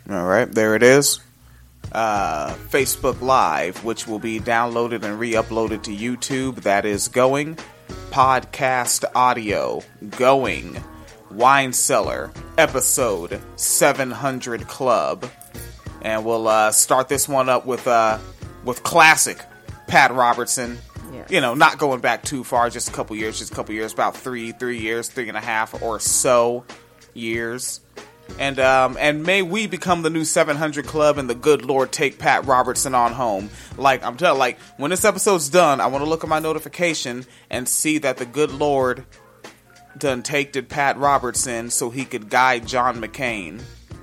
All right, there it is. Facebook Live, which will be downloaded and re-uploaded to YouTube. That is going. Podcast audio, going. Wine Cellar, episode 700 Club. And we'll start this one up with classic Pat Robertson. Yes. You know, not going back too far, just a couple years, about three years, 3.5 or so years. And may we become the new 700 Club and the good Lord take Pat Robertson on home. Like, I'm telling, like, when this episode's done, I want to look at my notification and see that the good Lord done taked Pat Robertson so he could guide John McCain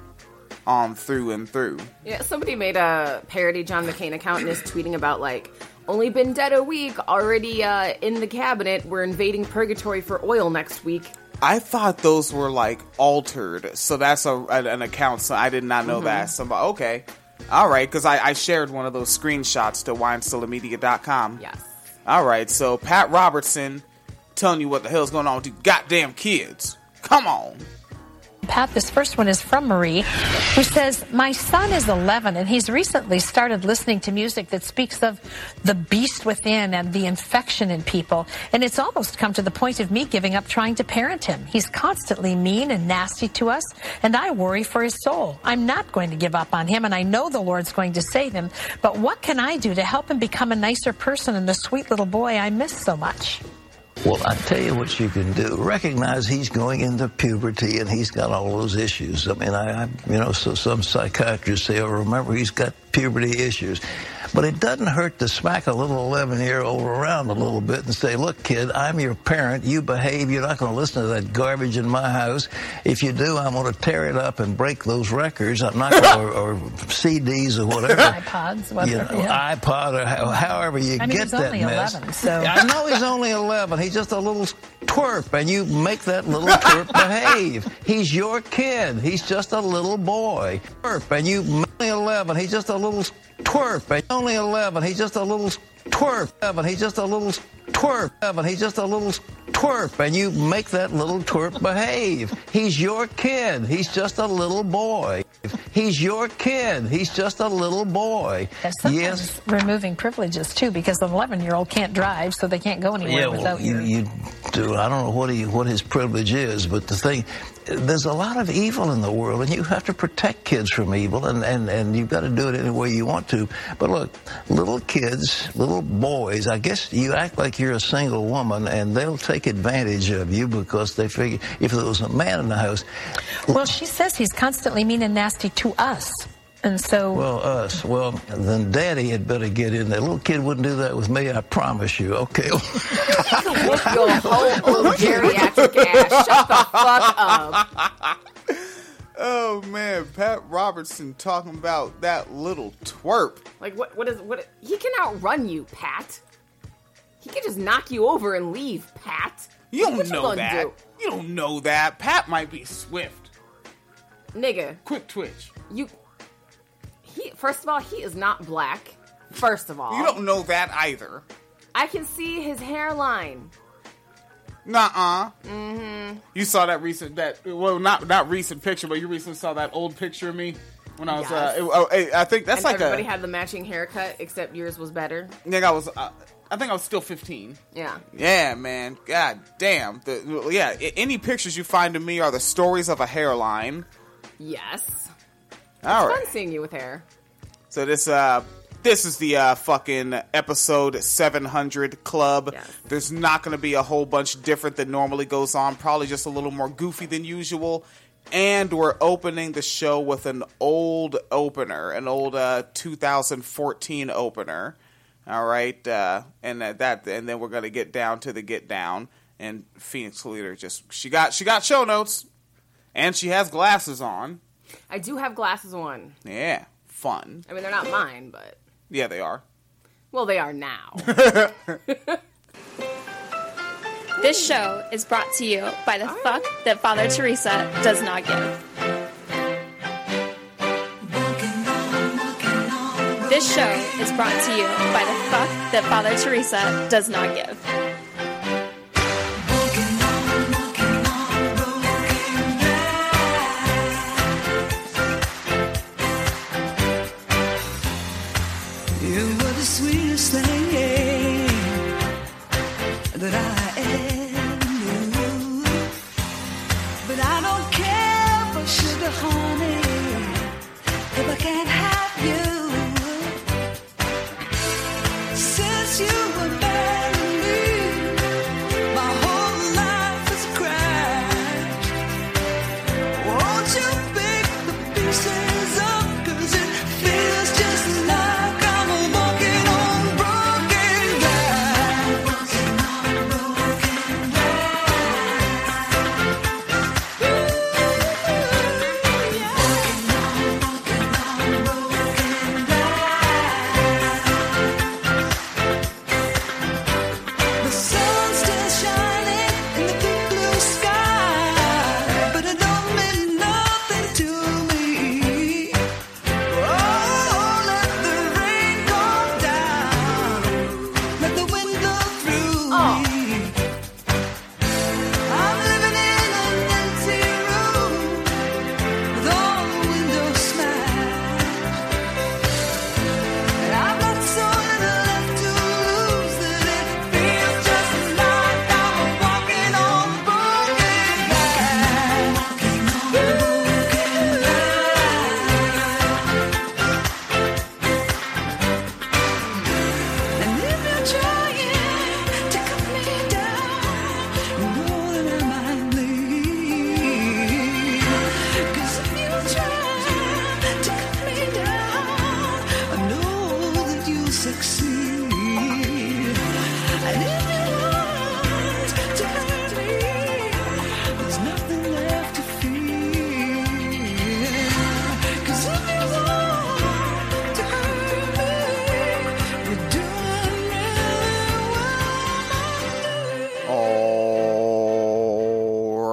on through and through. Yeah, somebody made a parody John McCain account and is tweeting about, like, only been dead a week, already in the cabinet, we're invading purgatory for oil next week. I thought those were, like, altered, so that's an account, so I did not know that. So, okay, all right, because I shared one of those screenshots to winecellarmedia.com. Yes. All right, so Pat Robertson telling you what the hell's going on with you goddamn kids. Come on. Pat, this first one is from Marie, who says, my son is 11 and he's recently started listening to music that speaks of the beast within and the infection in people. And it's almost come to the point of me giving up trying to parent him. He's constantly mean and nasty to us, and I worry for his soul. I'm not going to give up on him, and I know the Lord's going to save him. But what can I do to help him become a nicer person and the sweet little boy I miss so much? Well, I tell you what you can do. Recognize he's going into puberty and he's got all those issues. I mean, so some psychiatrists say, oh, remember, he's got puberty issues. But it doesn't hurt to smack a little 11-year-old around a little bit and say, look, kid, I'm your parent. You behave. You're not going to listen to that garbage in my house. If you do, I'm going to tear it up and break those records. I'm not going to, or CDs or whatever. iPods, whatever. Yeah. iPod or however you get that mess. 11, so. I know he's only 11. He's just a little twerp, and you make that little twerp behave. He's your kid. He's just a little boy. Twerp, and you only 11. He's just a little twerp. And only 11. He's just a little twerp. And he's just a little twerp. And he's just a little twerp, and you make that little twerp behave. He's your kid. He's just a little boy. He's your kid. He's just a little boy. Yes. Removing privileges, too, because an 11-year-old can't drive, so they can't go anywhere without you do. I don't know what his privilege is, but the thing, there's a lot of evil in the world, and you have to protect kids from evil, and you've got to do it any way you want to. But look, little kids, little boys, I guess you act like you're a single woman, and they'll take advantage of you because they figure if there was a man in the house. Well, she says he's constantly mean and nasty to us. And so... Well, us. Well, then Daddy had better get in there. Little kid wouldn't do that with me, I promise you. Okay. Your whole old geriatric ass. Shut the fuck up. Oh, man. Pat Robertson talking about that little twerp. Like, what he can outrun you, Pat. He can just knock you over and leave, Pat. You don't know that. You don't know that. Pat might be swift. Nigga. Quick twitch. First of all, he is not black. First of all. You don't know that either. I can see his hairline. Nuh-uh. Mm-hmm. You saw that not recent picture, but you recently saw that old picture of me when I was, I think that's and everybody had the matching haircut, except yours was better. Nigga, I think I was still 15. Yeah. Yeah, man. God damn. Any pictures you find of me are the stories of a hairline. Yes. All right. It's fun seeing you with hair. So this is the fucking episode 700 Club. Yes. There's not going to be a whole bunch different than normally goes on. Probably just a little more goofy than usual. And we're opening the show with an old opener, an old 2014 opener. All right, and then we're gonna get down to the get down. And Phoenix Leader she got show notes, and she has glasses on. I do have glasses on. Yeah, fun. I mean, they're not mine, but yeah, they are. Well, they are now. This show is brought to you by the fuck that Father Teresa does not give. This show is brought to you by the fuck that Father Teresa does not give.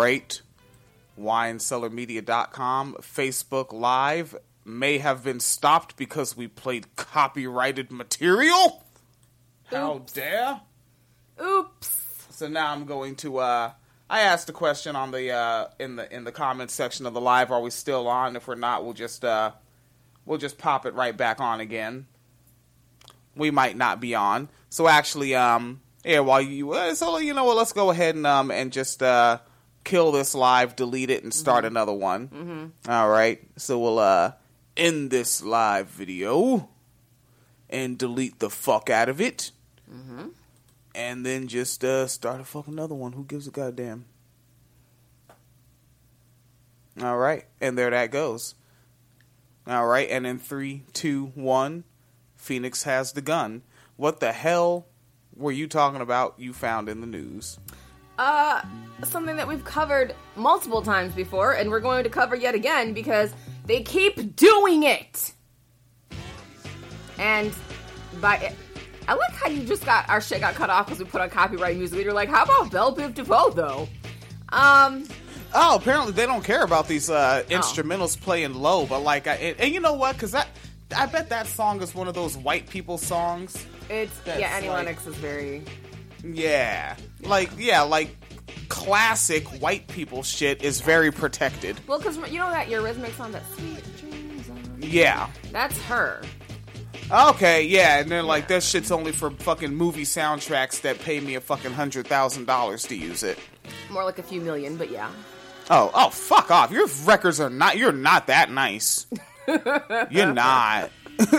right. WineCellarMedia.com. Facebook Live may have been stopped because we played copyrighted material. How dare? Oops. So now I'm going to, I asked a question on the, in the comments section of the live. Are we still on? If we're not, we'll just pop it right back on again. We might not be on. So actually, while you, so you know what, let's go ahead and just, kill this live, delete it, and start another one. Mm-hmm. All right. So we'll, end this live video and delete the fuck out of it. Mm-hmm. And then just, start a fucking another one. Who gives a goddamn? All right. And there that goes. All right. And in 3, 2, 1, Phoenix has the gun. What the hell were you talking about you found in the news? Something that we've covered multiple times before, and we're going to cover yet again because they keep doing it. And I like how you just our shit got cut off because we put on copyright music. You're like, how about Belle Biv DeVoe though? Oh, apparently they don't care about these instrumentals playing low, but like, and you know what? Because I bet that song is one of those white people songs. Annie Lennox is very. Yeah, like classic white people shit is very protected. Well, because you know that Eurythmics song, that Sweet Dreams on. Yeah, that's her. Okay, yeah, and then like that shit's only for fucking movie soundtracks that pay me a fucking $100,000 to use it. More like a few million, but yeah. Oh, fuck off! Your records are not. You're not that nice. You're not.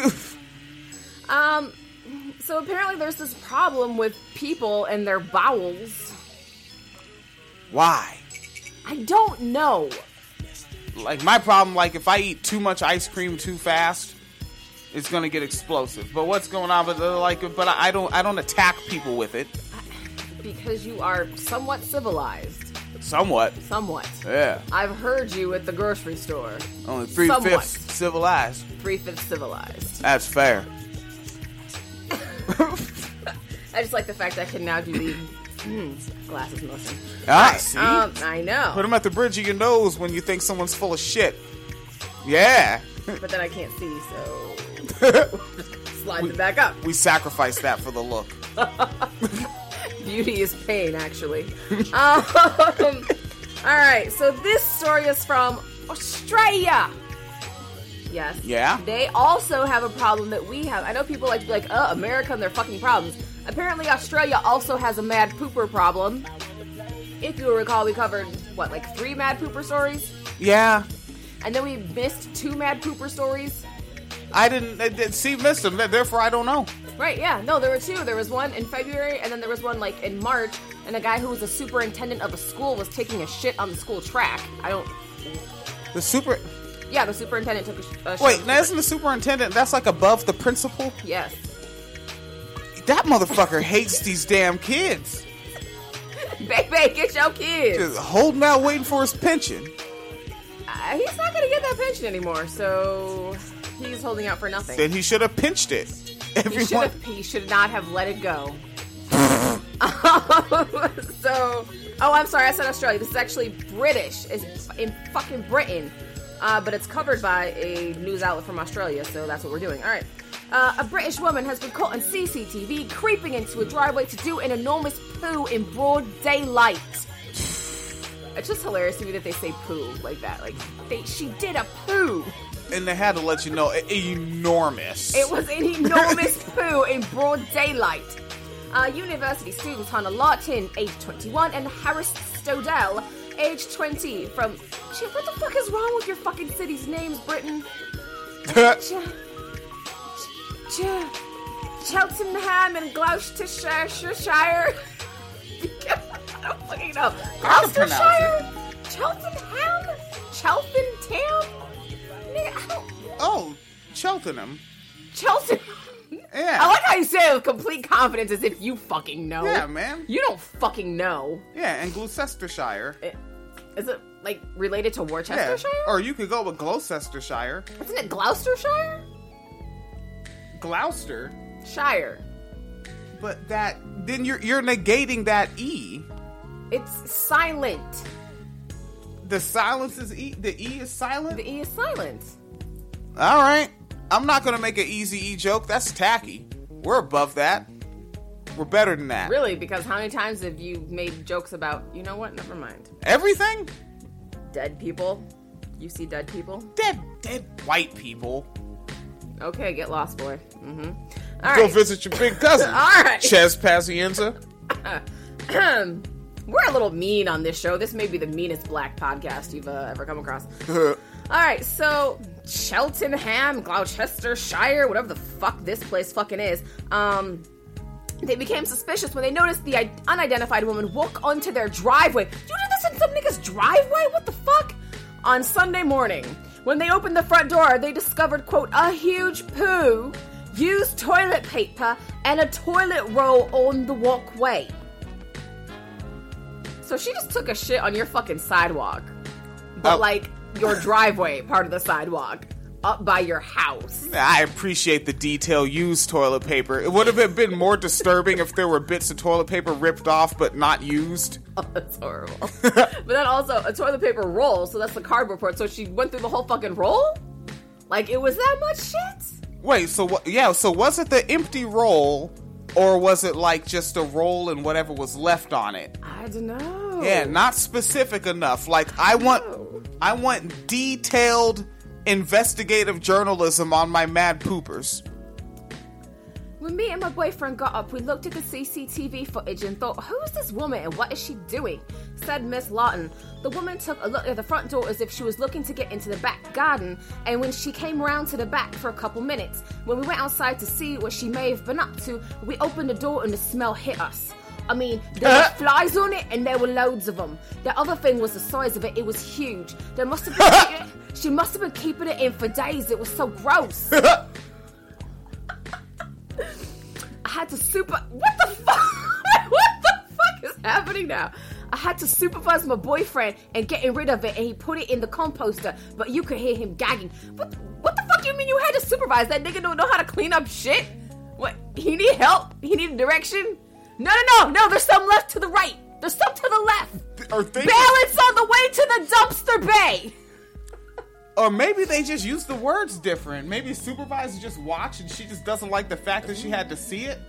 So apparently there's this problem with people and their bowels. Why? I don't know. Like, my problem, like, if I eat too much ice cream too fast, it's gonna get explosive. But what's going on? But I don't attack people with it. Because you are somewhat civilized. Somewhat. Yeah. I've heard you at the grocery store. Only 3/5 civilized. 3/5 civilized. That's fair. I just like the fact that I can now do the glasses motion. See? I know. Put them at the bridge of your nose when you think someone's full of shit. Yeah. But then I can't see, so slide them back up. We sacrifice that for the look. Beauty is pain, actually. All right, so this story is from Australia. Yes. Yeah? They also have a problem that we have. I know people like to be like, America and their fucking problems. Apparently, Australia also has a mad pooper problem. If you recall, we covered, 3 mad pooper stories? Yeah. And then we missed 2 mad pooper stories? I missed them, therefore I don't know. Right, yeah. No, there were 2. There was one in February, and then there was one, in March, and a guy who was a superintendent of a school was taking a shit on the school track. Yeah, the superintendent took a shit. Wait, now isn't the superintendent, that's above the principal? Yes. That motherfucker hates these damn kids. Baby, get your kids. Just holding out waiting for his pension. He's not going to get that pension anymore, so he's holding out for nothing. Then he should have pinched it. He should not have let it go. I'm sorry, I said Australia. This is actually British. It's in fucking Britain. But it's covered by a news outlet from Australia, so that's what we're doing. All right. A British woman has been caught on CCTV creeping into a driveway to do an enormous poo in broad daylight. It's just hilarious to me that they say poo like that. She did a poo. And they had to let you know, enormous. It was an enormous poo in broad daylight. University students Hannah Lartin, age 21, and Harris Stodell, age 20, from... Shit, what the fuck is wrong with your fucking city's names, Britain? Cheltenham and Gloucestershire. I don't fucking know. Gloucestershire? Cheltenham? Cheltenham? Oh, Cheltenham. Cheltenham. Yeah. I like how you say it with complete confidence as if you fucking know. Yeah, man. You don't fucking know. Yeah, and Gloucestershire. Is it, related to Worcestershire? Yeah. Or you could go with Gloucestershire. Isn't it Gloucestershire? Gloucester? Shire. But then you're negating that E. It's silent. The silence is E. The E is silent? The E is silent. All right. I'm not going to make an easy E joke. That's tacky. We're above that. We're better than that. Really? Because how many times have you made jokes about, you know what? Never mind. Everything? Dead people. You see dead people? Dead white people. Okay, get lost, boy. Mm-hmm. Go visit your big cousin. All right. Ches Pacienza. We're a little mean on this show. This may be the meanest black podcast you've ever come across. All right, so Cheltenham, Gloucestershire, whatever the fuck this place fucking is, they became suspicious when they noticed the unidentified woman walk onto their driveway. You did this in some nigga's driveway? What the fuck? On Sunday morning, when they opened the front door, they discovered, quote, a huge poo, used toilet paper, and a toilet roll on the walkway. So she just took a shit on your fucking sidewalk. But, like, your driveway, part of the sidewalk, up by your house. I appreciate the detail. Used toilet paper. It would have been more disturbing if there were bits of toilet paper ripped off but not used. Oh, that's horrible. But then also, a toilet paper roll, so that's the cardboard part. So she went through the whole fucking roll? Like, it was that much shit? Wait, so what? Yeah, so was it the empty roll, or was it like just a roll and whatever was left on it? I don't know. Yeah, not specific enough. Like, I want detailed investigative journalism on my mad poopers. When me and my boyfriend got up, we looked at the CCTV footage and thought, who is this woman and what is she doing? Said Miss Lawton. The woman took a look at the front door as if she was looking to get into the back garden, and when she came around to the back for a couple minutes, when we went outside to see what she may have been up to, we opened the door and the smell hit us. I mean, there were flies on it, and there were loads of them. The other thing was the size of it. It was huge. There must have been... She must have been keeping it in for days. It was so gross. I had to What the fuck? What the fuck is happening now? I had to supervise my boyfriend and getting rid of it, and he put it in the composter, but you could hear him gagging. What the fuck you mean you had to supervise? That nigga don't know how to clean up shit? What? He need help? He need direction? No, there's some left to the right. There's some to the left. Balance on the way to the dumpster bay. Or maybe they just use the words different. Maybe supervisor just watched and she just doesn't like the fact that she had to see it.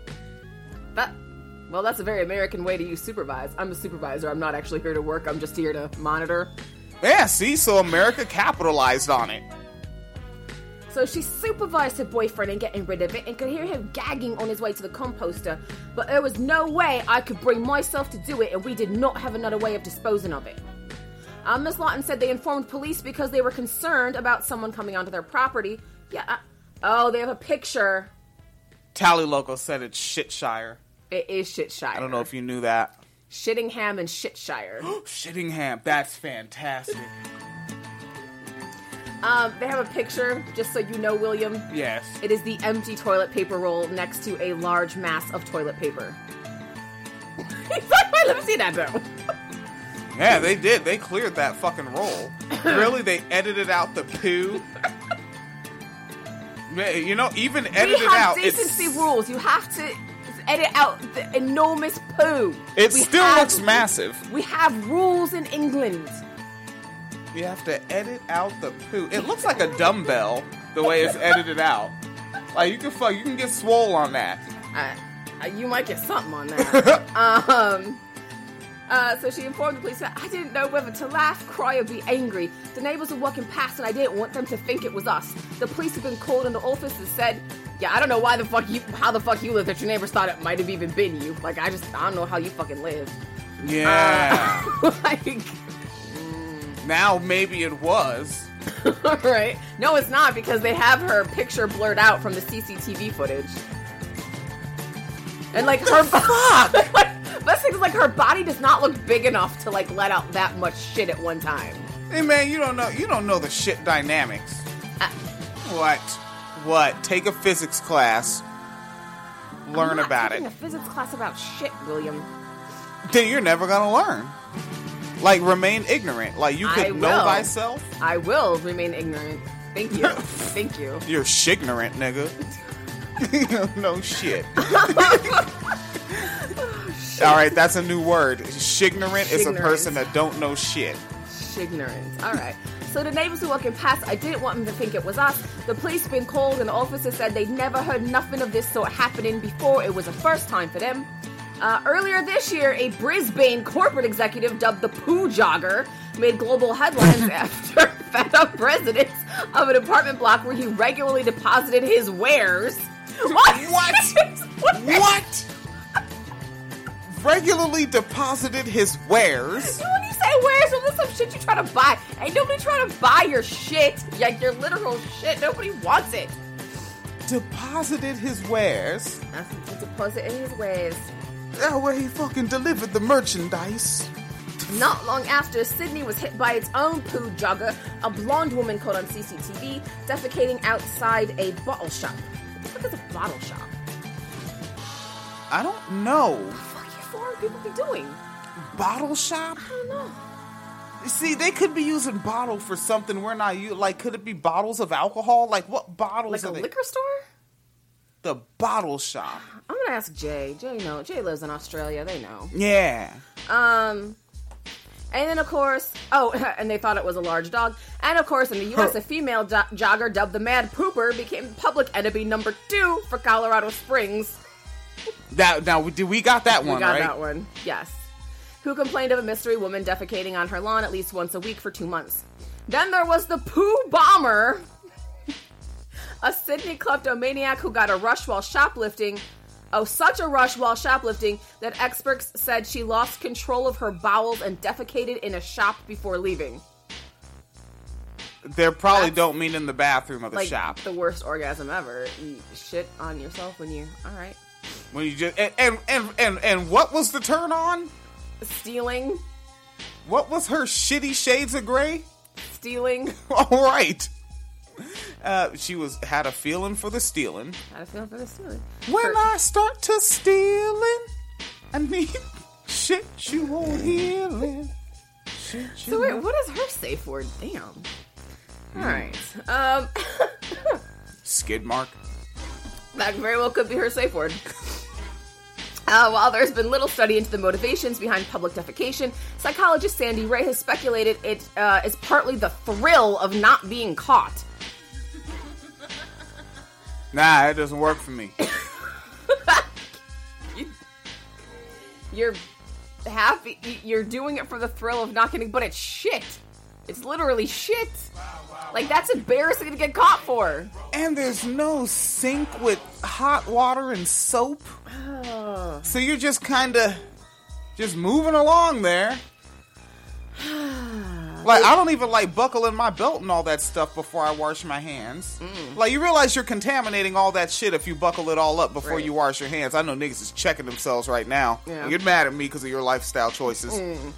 Well, that's a very American way to use supervise. I'm a supervisor. I'm not actually here to work. I'm just here to monitor. Yeah, see? So America capitalized on it. So she supervised her boyfriend in getting rid of it and could hear him gagging on his way to the composter. But there was no way I could bring myself to do it, and we did not have another way of disposing of it. Miss Lawton said they informed police because they were concerned about someone coming onto their property. Yeah. They have a picture. Tally Loco said it's Shitshire. It is Shitshire. I don't know if you knew that. Shittingham and Shitshire. Shittingham. That's fantastic. They have a picture, just so you know, William. Yes. It is the empty toilet paper roll next to a large mass of toilet paper. He's like, wait, let me see that, though. Yeah, they did. They cleared that fucking roll. Really? They edited out the poo? You know, even edited out... We have decency rules. You have to edit out the enormous poo. It still looks massive. We have rules in England. You have to edit out the poo. It looks like a dumbbell, the way it's edited out. Like, you can get swole on that. You might get something on that. So she informed the police that I didn't know whether to laugh, cry, or be angry. The neighbors were walking past and I didn't want them to think it was us. The police had been called into office and said, yeah, I don't know how the fuck you live that your neighbors thought it might have even been you. Like, I don't know how you fucking live. Yeah. Like... Now maybe it was. Right. No, it's not, because they have her picture blurred out from the CCTV footage. And like her best thing is, like, her body does not look big enough to like let out that much shit at one time. Hey man, you don't know the shit dynamics. What? Take a physics class. Learn about it. I'm not taking a physics class about shit, William. Then you're never gonna learn. Like, remain ignorant. Like, you could know thyself. I will remain ignorant. Thank you. Thank you. You're shignorant, nigga. You don't know shit. All right, that's a new word. Shignorant is a person that don't know shit. Such ignorance. All right. So the neighbors were walking past. I didn't want them to think it was us. The police been called, and the officer said they'd never heard nothing of this sort happening before. It was a first time for them. Earlier this year, a Brisbane corporate executive dubbed the Poo Jogger made global headlines after fed-up residents of an apartment block where he regularly deposited his wares. What? Regularly deposited his wares? When you say wares, well, that's some shit you try to buy. Ain't nobody trying to buy your shit. Like, your literal shit. Nobody wants it. Deposited his wares? That's what he deposited his wares. Where he fucking delivered the merchandise. Not long after, Sydney was hit by its own poo jogger, a blonde woman caught on CCTV defecating outside a bottle shop. What the fuck is a bottle shop? I don't know. What the fuck you foreign people be doing? Bottle shop? I don't know. You see, they could be using bottle for something we're not using. Like, could it be bottles of alcohol? Like, what bottles Like are a they? liquor store? The bottle shop. I'm gonna ask Jay. Jay lives in Australia. They know. Yeah. And then, of course, and they thought it was a large dog. And, of course, in the U.S., a female jogger dubbed the Mad Pooper became public enemy number 2 for Colorado Springs. Now, we got that one, right? We got that one, yes. Who complained of a mystery woman defecating on her lawn at least once a week for 2 months. Then there was the Poo Bomber, a Sydney kleptomaniac who got a rush while shoplifting. Oh, such a rush while shoplifting that experts said she lost control of her bowels and defecated in a shop before leaving. They probably don't mean in the bathroom of the shop. The worst orgasm ever. You shit on yourself when you... All right. When you just... And what was the turn on? Stealing. What was her shitty shades of gray? Stealing. All right. She had a feeling for the stealing. When I start to stealing, I need shit you won't healing. So wait, what is her safe word? Damn. All right. Skid mark. That very well could be her safe word. While there's been little study into the motivations behind public defecation, psychologist Sandy Ray has speculated it is partly the thrill of not being caught. Nah, it doesn't work for me. You're happy. You're doing it for the thrill of not getting... But it's shit. It's literally shit. Like, that's embarrassing to get caught for. And there's no sink with hot water and soap. So you're just kind of just moving along there. Like, I don't even like buckling my belt and all that stuff before I wash my hands. Like, you realize you're contaminating all that shit if you buckle it all up before you wash your hands. I know niggas is checking themselves right now. Yeah. You're mad at me because of your lifestyle choices.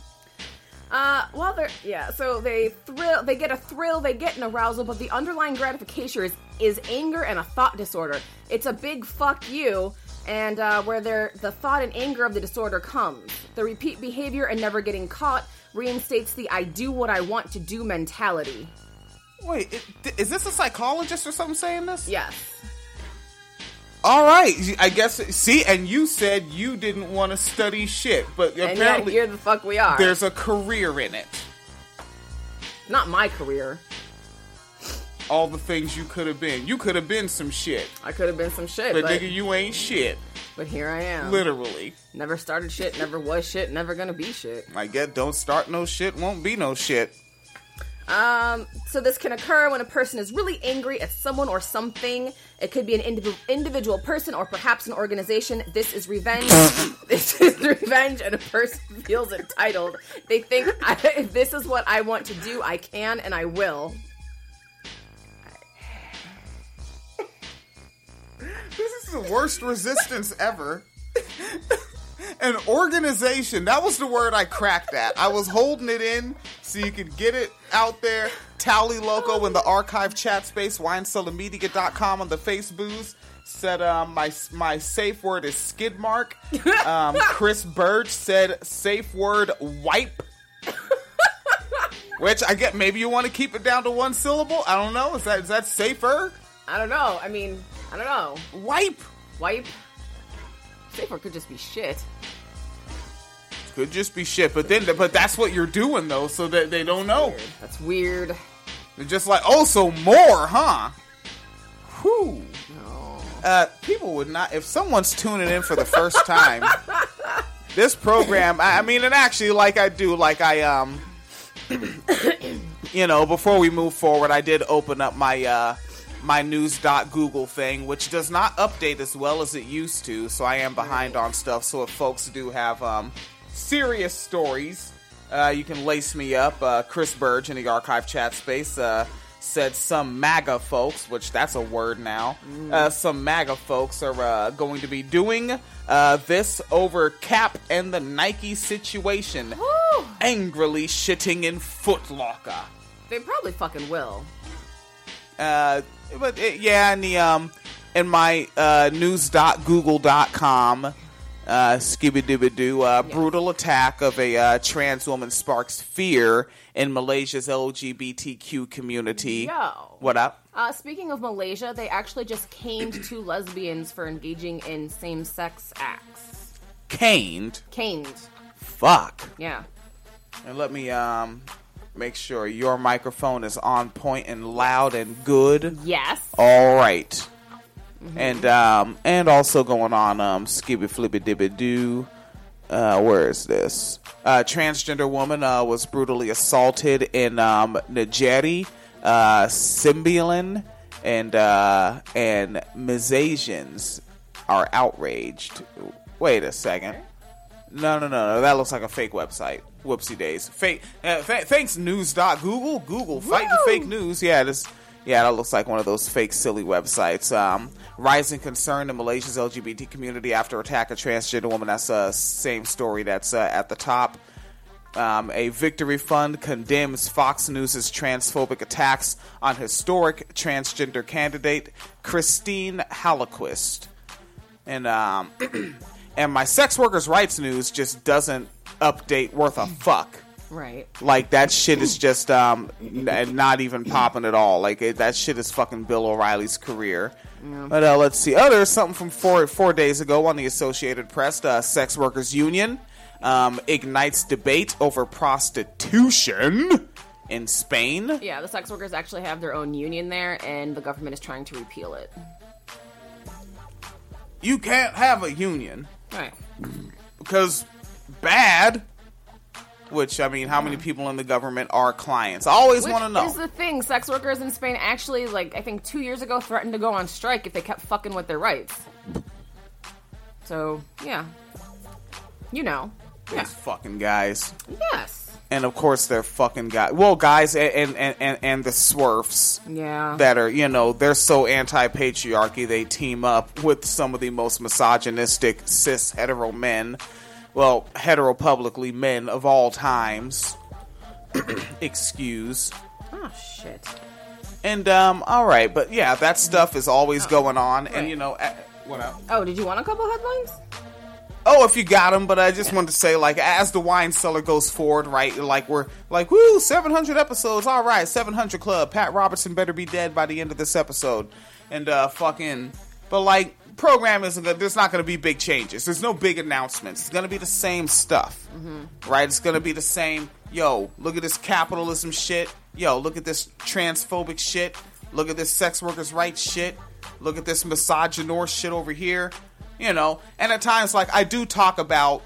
So they get a thrill, they get an arousal, but the underlying gratification is anger and a thought disorder. It's a big fuck you, and where the thought and anger of the disorder comes. The repeat behavior and never getting caught reinstates the I do what I want to do mentality. Wait, is this a psychologist or something saying this? Yes. All right, I guess. See, and you said you didn't want to study shit, but and apparently here the fuck we are. There's a career in it. Not my career. All the things you could have been. You could have been some shit. I could have been some shit, but nigga, you ain't shit. But here I am. Literally. Never started shit, never was shit, never gonna be shit. I guess don't start no shit, won't be no shit. So this can occur when a person is really angry at someone or something. It could be an individual person or perhaps an organization. This is revenge. This is revenge, and a person feels entitled. They think, if this is what I want to do, I can and I will. This is the worst resistance ever. An organization. That was the word I cracked at. I was holding it in so you could get it out there. Tally Loco in the archive chat space. WineCellarMedia.com on the Facebooks. Said my safe word is skid mark. Chris Burge said safe word wipe. Which I get. Maybe you want to keep it down to one syllable. I don't know. Is that safer? I don't know. I mean, I don't know. Wipe. Safe word could just be shit. Could just be shit, but that's what you're doing though, so that they don't know. That's weird. They're just like, oh, so more, huh? Whew. People would not, if someone's tuning in for the first time, this program, I mean, and actually, you know, before we move forward, I did open up my my news.google thing, which does not update as well as it used to, so I am behind on stuff. So if folks do have serious stories, you can lace me up. Chris Burge in the archive chat space said some MAGA folks, which that's a word now, some MAGA folks are going to be doing this over Cap and the Nike situation. Woo! Angrily shitting in Foot Locker. They probably fucking will. But yeah, in my news.google.com skibidibidoo, brutal attack of a trans woman sparks fear in Malaysia's LGBTQ community. Yo. What up? Speaking of Malaysia, they actually just caned 2 lesbians for engaging in same-sex acts. Caned? Caned. Fuck. Yeah. And let me make sure your microphone is on point and loud and good. Yes. All right. And also going on skibby flippy dibby doo. Where is this? Transgender woman was brutally assaulted in Nigeri, Symbian, and Malaysians are outraged. Wait a second. No. That looks like a fake website. Whoopsie days. Fake. Thanks, news.google. Google fighting fake news. Yeah, that looks like one of those fake, silly websites. Rising concern in Malaysia's LGBT community after attack of transgender woman. That's the same story that's at the top. A victory fund condemns Fox News' transphobic attacks on historic transgender candidate Christine Hallquist. And my sex workers' rights news just doesn't update worth a fuck. Right. Like, that shit is just not even popping at all. Like, that shit is fucking Bill O'Reilly's career. Yeah. But let's see. Oh, there's something from four days ago on the Associated Press. Sex Workers Union ignites debate over prostitution in Spain. Yeah, the sex workers actually have their own union there, and the government is trying to repeal it. You can't have a union. Right. Because bad. Which, I mean, how many people in the government are clients? I always want to know. Here's the thing. Sex workers in Spain actually, I think 2 years ago, threatened to go on strike if they kept fucking with their rights. So, yeah. You know. Yeah. These fucking guys. Yes. And, of course, they're fucking guys. Well, guys and the swerfs. Yeah. That are, they're so anti-patriarchy, they team up with some of the most misogynistic cis hetero men. Well, hetero-publicly men of all times. Excuse. Oh, shit. And, alright, but yeah, that stuff is always going on, right. And, what up? Oh, did you want a couple headlines? Oh, if you got them, but I just wanted to say, as the wine cellar goes forward, right, we're, woo, 700 episodes, alright, 700 club, Pat Robertson better be dead by the end of this episode. And, but, program isn't good. There's not going to be big changes. There's no big announcements. It's going to be the same stuff, right? It's going to be the same. Yo, look at this capitalism shit. Yo, look at this transphobic shit. Look at this sex workers' rights shit. Look at this misogynist shit over here. And at times, I do talk about,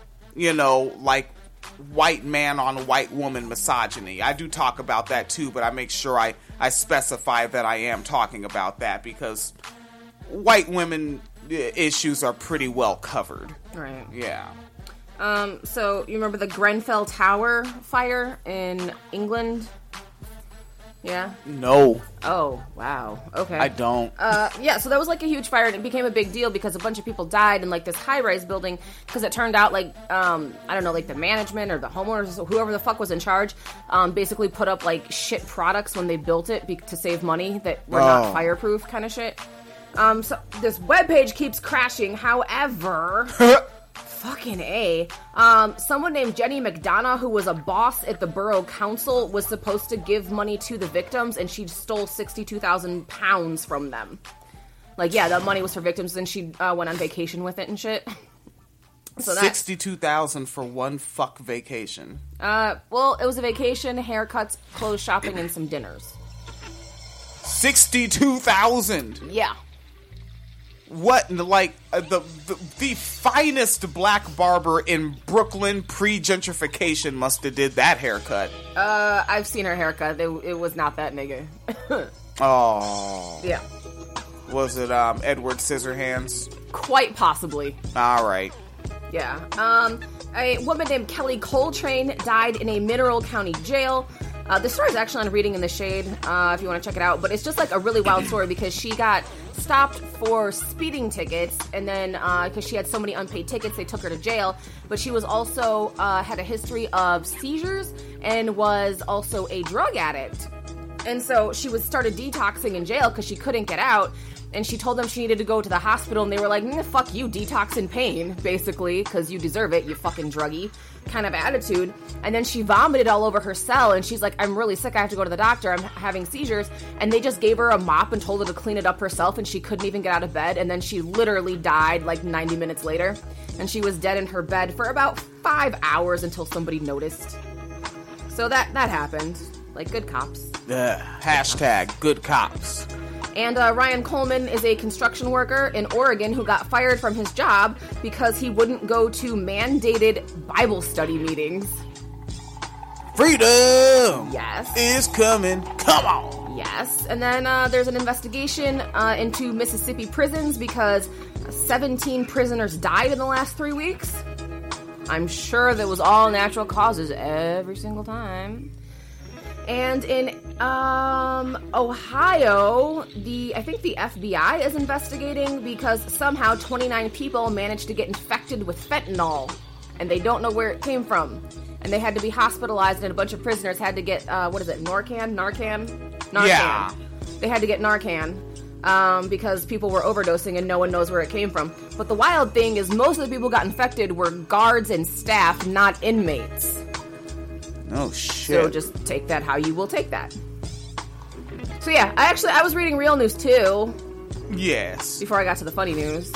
white man on white woman misogyny. I do talk about that too, but I make sure I specify that I am talking about that because white women issues are pretty well covered. Right. Yeah. So you remember the Grenfell Tower fire in England? Yeah? No. Oh, wow. Okay. I don't. Yeah, so that was a huge fire, and it became a big deal because a bunch of people died in this high-rise building because it turned out I don't know, the management or the homeowners, whoever the fuck was in charge, basically put up shit products when they built it to save money that were not fireproof kind of shit. So this webpage keeps crashing, however, fucking A. Someone named Jenny McDonough, who was a boss at the borough council, was supposed to give money to the victims, and she stole £62,000 from them. That money was for victims, and she went on vacation with it and shit. So that, $62,000 for one fuck vacation. well, it was a vacation, haircuts, clothes shopping, and some dinners. $62,000. Yeah. What, like, the finest black barber in Brooklyn pre-gentrification must have did that haircut. I've seen her haircut. It was not that nigga. Oh. Yeah. Was it, Edward Scissorhands? Quite possibly. All right. Yeah. A woman named Kelly Coltrane died in a Mineral County jail. The story is actually on Reading in the Shade, if you want to check it out. But it's just like a really wild story because she got stopped for speeding tickets, and then because she had so many unpaid tickets, they took her to jail. But she was also had a history of seizures and was also a drug addict. And so she started detoxing in jail because she couldn't get out. And she told them she needed to go to the hospital, and they were like, fuck you, detox in pain, basically, because you deserve it, you fucking druggie, kind of attitude. And then she vomited all over her cell, and she's like, I'm really sick, I have to go to the doctor, I'm having seizures. And they just gave her a mop and told her to clean it up herself, and she couldn't even get out of bed. And then she literally died like 90 minutes later. And she was dead in her bed for about 5 hours until somebody noticed. So that happened. Like, good cops. Hashtag good cops. And Ryan Coleman is a construction worker in Oregon who got fired from his job because he wouldn't go to mandated Bible study meetings. Freedom! Yes. Is coming. Come on! Yes. And then there's an investigation into Mississippi prisons because 17 prisoners died in the last 3 weeks. I'm sure that was all natural causes every single time. And in Ohio, I think the FBI is investigating because somehow 29 people managed to get infected with fentanyl, and they don't know where it came from. And they had to be hospitalized, and a bunch of prisoners had to get, Narcan? Yeah. They had to get Narcan because people were overdosing and no one knows where it came from. But the wild thing is most of the people who got infected were guards and staff, not inmates. Oh, shit. So just take that how you will take that. So yeah, I was reading real news too. Yes. Before I got to the funny news.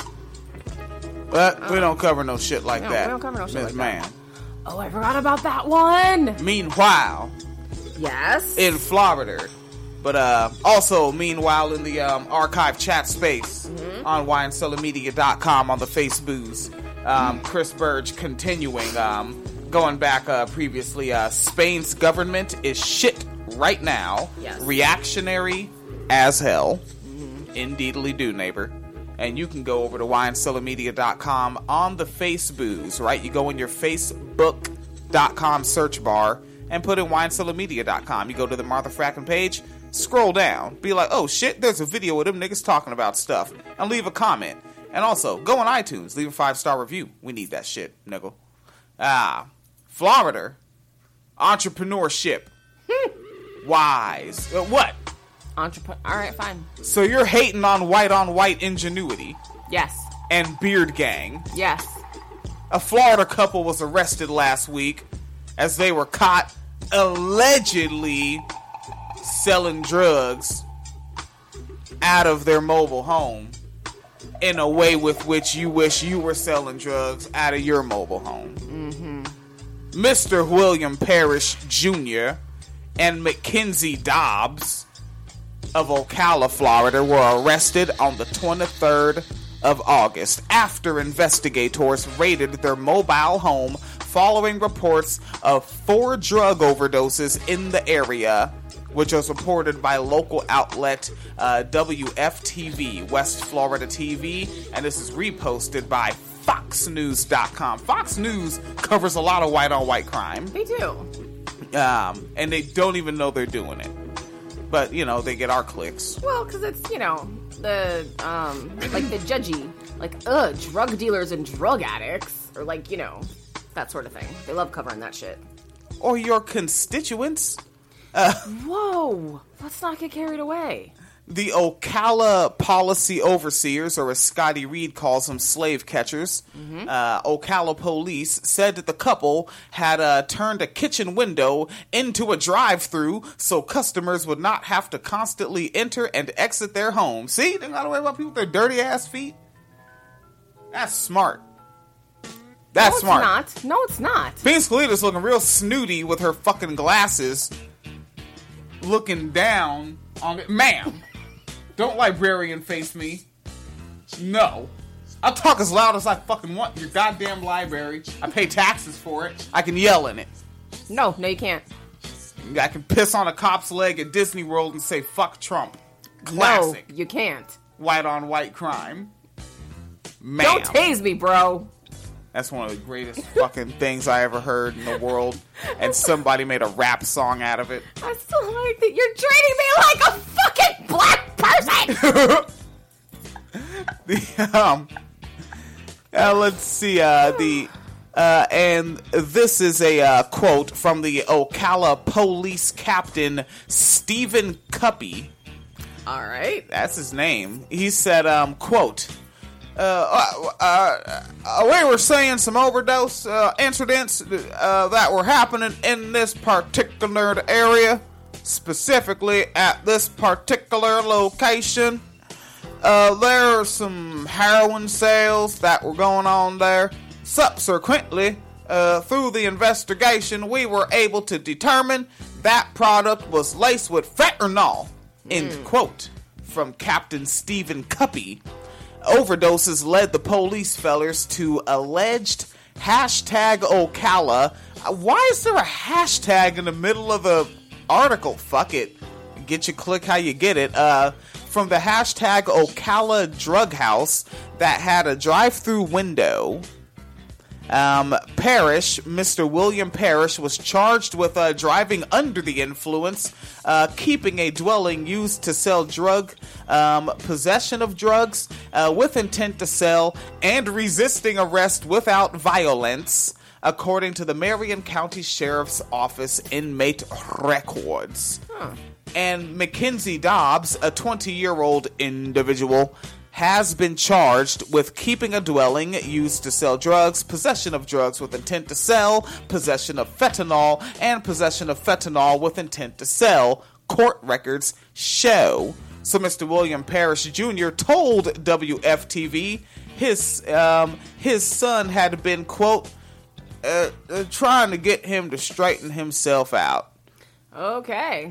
But we don't cover no shit like that. We don't cover no shit like man. that. Oh, I forgot about that one. Meanwhile. Yes. In Florida. But also, meanwhile, in the archive chat space on WineCellarMedia.com on the Facebooks, Chris Burge continuing... going back previously, Spain's government is shit right now. Yes. Reactionary as hell. Indeedly do, neighbor. And you can go over to WineCellarMedia.com on the Facebooks, right? You go in your Facebook.com search bar and put in WineCellarMedia.com. You go to the Martha Fracken page, scroll down, be like, oh shit, there's a video of them niggas talking about stuff, and leave a comment. And also, go on iTunes, leave a 5-star review. We need that shit, nigga. Florida, entrepreneurship, wise. What? Alright, fine. So you're hating on white ingenuity. Yes. And beard gang. Yes. A Florida couple was arrested last week as they were caught allegedly selling drugs out of their mobile home in a way with which you wish you were selling drugs out of your mobile home. Mr. William Parrish Jr. and Mackenzie Dobbs of Ocala, Florida, were arrested on the 23rd of August after investigators raided their mobile home following reports of 4 drug overdoses in the area, which was reported by local outlet WFTV, West Florida TV, and this is reposted by FoxNews.com. Fox News covers a lot of white-on-white crime. They do. And they don't even know they're doing it. But, they get our clicks. Well, because it's, the judgy, drug dealers and drug addicts, or that sort of thing. They love covering that shit. Or your constituents. Whoa! Let's not get carried away. The Ocala policy overseers, or as Scotty Reed calls them, slave catchers, Ocala police said that the couple had turned a kitchen window into a drive-thru so customers would not have to constantly enter and exit their home. See? They gotta worry about people with their dirty-ass feet. That's smart. That's smart. Not. No, it's not. Venus Kalita's looking real snooty with her fucking glasses, looking down on it. Ma'am, don't librarian face me. No. I'll talk as loud as I fucking want in your goddamn library. I pay taxes for it. I can yell in it. No, you can't. I can piss on a cop's leg at Disney World and say, fuck Trump. Classic. No, you can't. White on white crime. Ma'am. Don't tase me, bro. That's one of the greatest fucking things I ever heard in the world. And somebody made a rap song out of it. I still like that you're treating me like a fucking black person. Let's see. And this is a quote from the Ocala Police Captain Stephen Cuppy. All right. That's his name. He said, quote, we were seeing some overdose incidents that were happening in this particular area, specifically at this particular location. There are some heroin sales that were going on there. Subsequently, through the investigation, we were able to determine that product was laced with fentanyl. End quote. From Captain Stephen Cuppy. Overdoses led the police fellers to alleged hashtag Ocala. Why is there a hashtag in the middle of the article? Fuck it. Get your click how you get it. From the hashtag Ocala Drug House that had a drive-through window. Parrish, Mr. William Parrish, was charged with driving under the influence, keeping a dwelling used to sell possession of drugs with intent to sell, and resisting arrest without violence, according to the Marion County Sheriff's Office inmate records. And Mackenzie Dobbs, a 20-year-old individual, has been charged with keeping a dwelling used to sell drugs, possession of drugs with intent to sell, possession of fentanyl, and possession of fentanyl with intent to sell, court records show. So Mr. William Parrish Jr. told WFTV his son had been, quote, trying to get him to straighten himself out. Okay.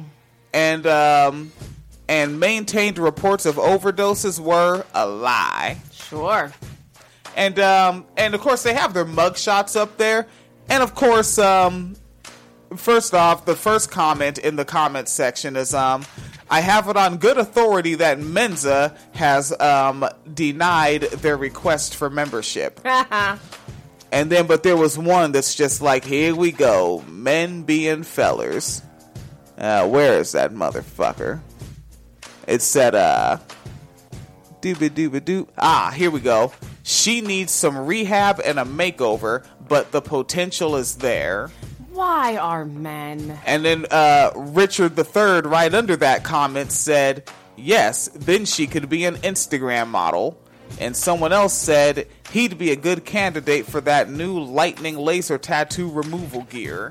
And maintained reports of overdoses were a lie. Sure. And of course they have their mugshots up there. And of course, first off, the first comment in the comment section is, I have it on good authority that Mensa has denied their request for membership. And then, but there was one that's just like, here we go, men being fellers. Where is that motherfucker? It said, dooba-dooba-doo. Here we go. She needs some rehab and a makeover, but the potential is there. Why are men? And then Richard III, right under that comment, said, yes, then she could be an Instagram model. And someone else said he'd be a good candidate for that new lightning laser tattoo removal gear.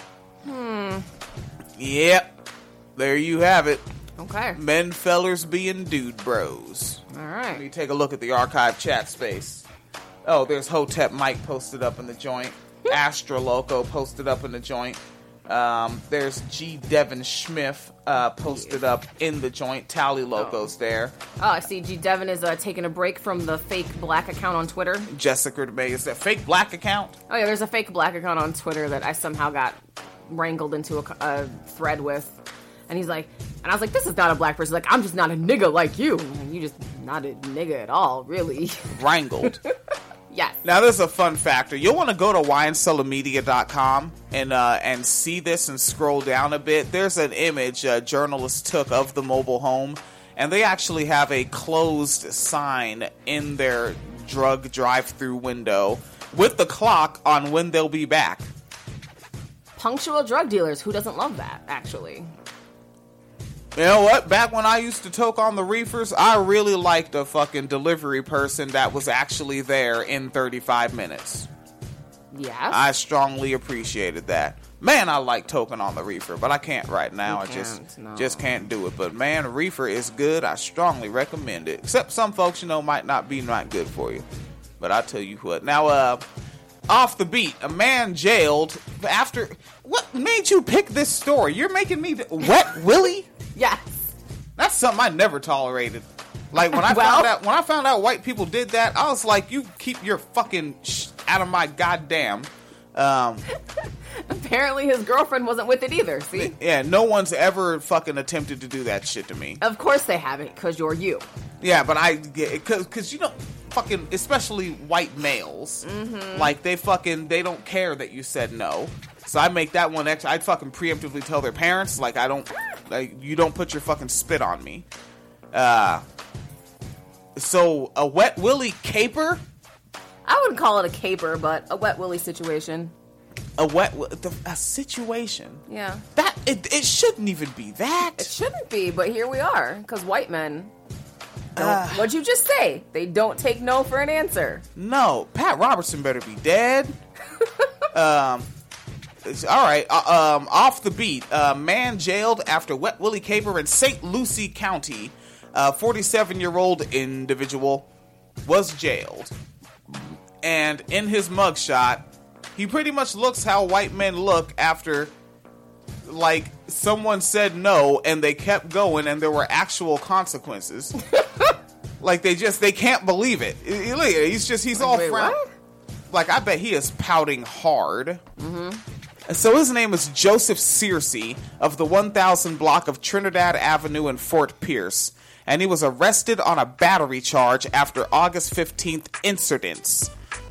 Yep. There you have it. Okay. Men fellers being dude bros. All right. Let me take a look at the archive chat space. Oh, there's Hotep Mike posted up in the joint. Astra Loco posted up in the joint. There's G. Devin Schmiff posted up in the joint. Tally Loco's there. Oh, I see G. Devin is taking a break from the fake black account on Twitter. Jessica DeMay, is that fake black account? Oh, yeah, there's a fake black account on Twitter that I somehow got wrangled into a thread with. And he's like, and I was like, this is not a black person. Like, I'm just not a nigga like you. And you just not a nigga at all, really. Wrangled. Yes. Now, this is a fun factor. You'll want to go to wyancellamedia.com and see this and scroll down a bit. There's an image a journalist took of the mobile home, and they actually have a closed sign in their drug drive-through window with the clock on when they'll be back. Punctual drug dealers. Who doesn't love that, actually? You know what? Back when I used to toke on the reefers, I really liked a fucking delivery person that was actually there in 35 minutes. Yes. I strongly appreciated that. Man, I like toking on the reefer, but I can't right now. Just can't do it. But man, reefer is good. I strongly recommend it. Except some folks, might not be not good for you. But I tell you what. Now, Off the beat, a man jailed after... What made you pick this story? You're making me... Wet Willie? Yes. That's something I never tolerated. Like, when I found out white people did that, I was like, you keep your fucking out of my goddamn... Apparently his girlfriend wasn't with it either, see? Yeah, no one's ever fucking attempted to do that shit to me. Of course they haven't, because you're you. Yeah, but because you know, fucking, especially white males, like, they don't care that you said no. So I make that one extra. I'd fucking preemptively tell their parents, like, you don't put your fucking spit on me. So, a Wet Willie caper? I wouldn't call it a caper, but a Wet Willie situation. A situation? Yeah. That, it shouldn't even be that. It shouldn't be, but here we are, because white men don't, what'd you just say? They don't take no for an answer. No, Pat Robertson better be dead. All right, off the beat. Man jailed after Wet Willie caper in St. Lucie County. 47-year-old individual was jailed. And in his mugshot, he pretty much looks how white men look after, like, someone said no and they kept going and there were actual consequences. Like, they can't believe it. He's all frown. Like, I bet he is pouting hard. Mm-hmm. So his name is Joseph Searcy of the 1000 block of Trinidad Avenue in Fort Pierce. And he was arrested on a battery charge after August 15th incidents.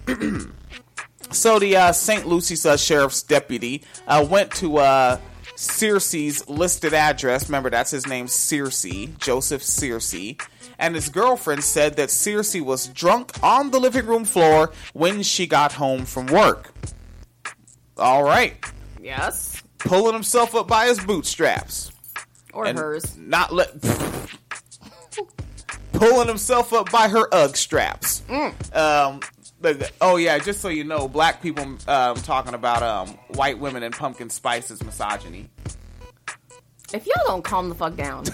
So the St. Lucie's sheriff's deputy went to Searcy's listed address. Remember, that's his name, Searcy, Joseph Searcy. And his girlfriend said that Searcy was drunk on the living room floor when she got home from work. All right. Yes. Pulling himself up by his bootstraps. Or hers. Pulling himself up by her Ugg straps. Oh yeah, just so you know, black people talking about white women and pumpkin spice is misogyny. If y'all don't calm the fuck down.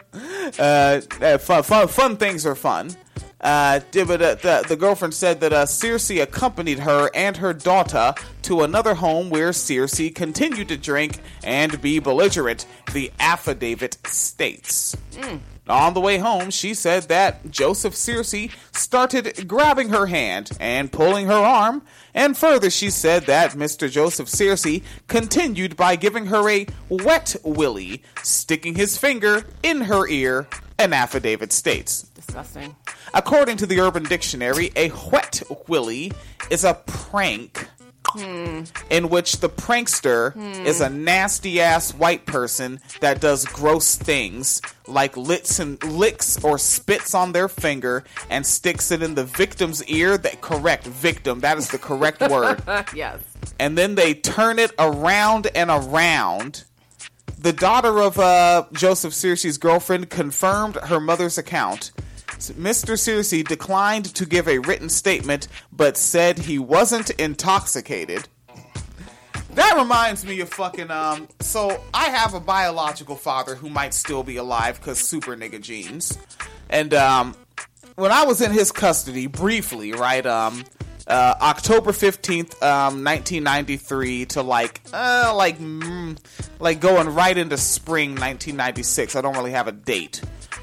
Fun things are fun. The girlfriend said that Searcy accompanied her and her daughter to another home where Searcy continued to drink and be belligerent, the affidavit states. On the way home, she said that Joseph Searcy started grabbing her hand and pulling her arm, and further she said that Mr. Joseph Searcy continued by giving her a wet willy, sticking his finger in her ear, an affidavit states. Disgusting. According to the Urban Dictionary, a wet willy is a prank in which the prankster is a nasty-ass white person that does gross things, like licks or spits on their finger and sticks it in the victim's ear. Victim, that is the correct word. Yes. And then they turn it around and around. The daughter of Joseph Searcy's girlfriend confirmed her mother's account. Mr. Searcy declined to give a written statement, but said he wasn't intoxicated. That reminds me of fucking, so I have a biological father who might still be alive because super nigga genes. And, when I was in his custody, briefly, right, October 15th, 1993 to like going right into spring 1996. I don't really have a date.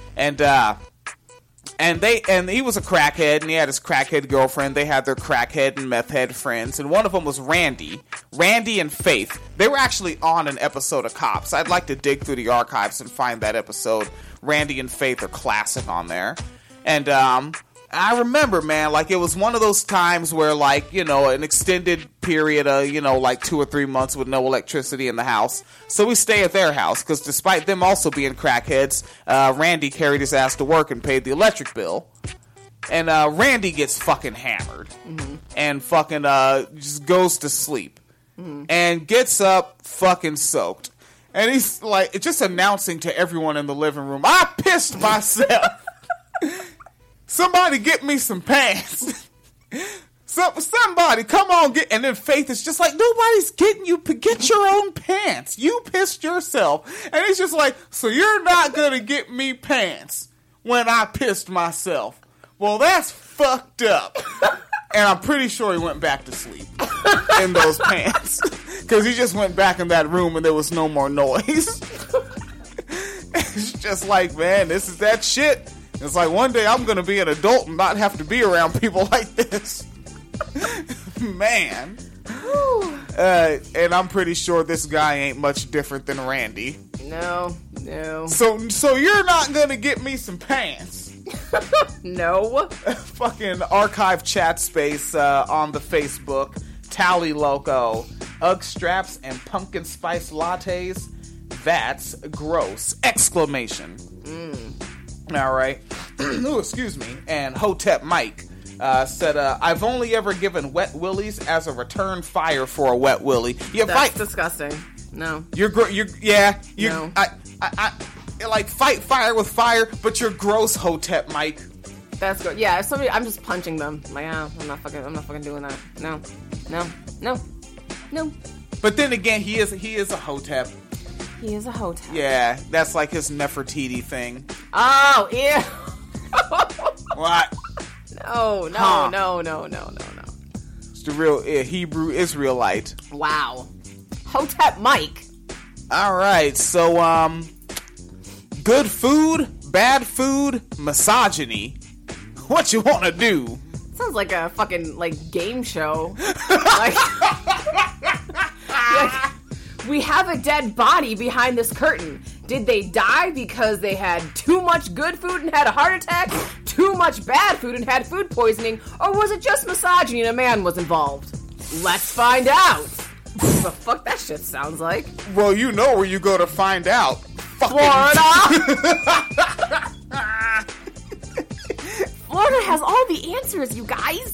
And he was a crackhead, and he had his crackhead girlfriend. They had their crackhead and meth head friends, and one of them was Randy and Faith. They were actually on an episode of Cops. I'd like to dig through the archives and find that episode. Randy and Faith are classic on there. And I remember, man, like, it was one of those times where, like, you know, an extended period of, you know, like 2 or 3 months with no electricity in the house. So we stay at their house, because despite them also being crackheads, Randy carried his ass to work and paid the electric bill. And Randy gets fucking hammered. Mm-hmm. And fucking just goes to sleep. Mm-hmm. And gets up fucking soaked. And he's, like, just announcing to everyone in the living room, I pissed myself! Somebody get me some pants. Somebody, come on, get. And then Faith is just like, nobody's getting you. Get your own pants. You pissed yourself. And he's just like, so you're not going to get me pants when I pissed myself. Well, that's fucked up. And I'm pretty sure he went back to sleep. in those pants. Because he just went back in that room and there was no more noise. It's just like, man, this is that shit. It's like, one day I'm going to be an adult and not have to be around people like this. Man. And I'm pretty sure this guy ain't much different than Randy. No. So you're not going to get me some pants. No. Fucking archive chat space on the Facebook. Tally Loco. Ugg straps and pumpkin spice lattes. That's gross! Exclamation. All right. Ooh, excuse me. And Hotep Mike said, "I've only ever given wet willies as a return fire for a wet willy." That's disgusting. No. No. I like fight fire with fire, but you're gross, Hotep Mike. That's good. Yeah. If somebody, I'm just punching them. Like, I'm not fucking doing that. No. But then again, he is a Hotep. He is a Hotep. Yeah, that's like his Nefertiti thing. Oh, ew. What? No. It's the real Hebrew Israelite. Wow. Hotep Mike. All right, so good food, bad food, misogyny. What you want to do? Sounds like a fucking game show. We have a dead body behind this curtain. Did they die because they had too much good food and had a heart attack? Too much bad food and had food poisoning? Or was it just misogyny and a man was involved? Let's find out. What the fuck that shit sounds like? Well, you know where you go to find out. Florida! Florida has all the answers, you guys.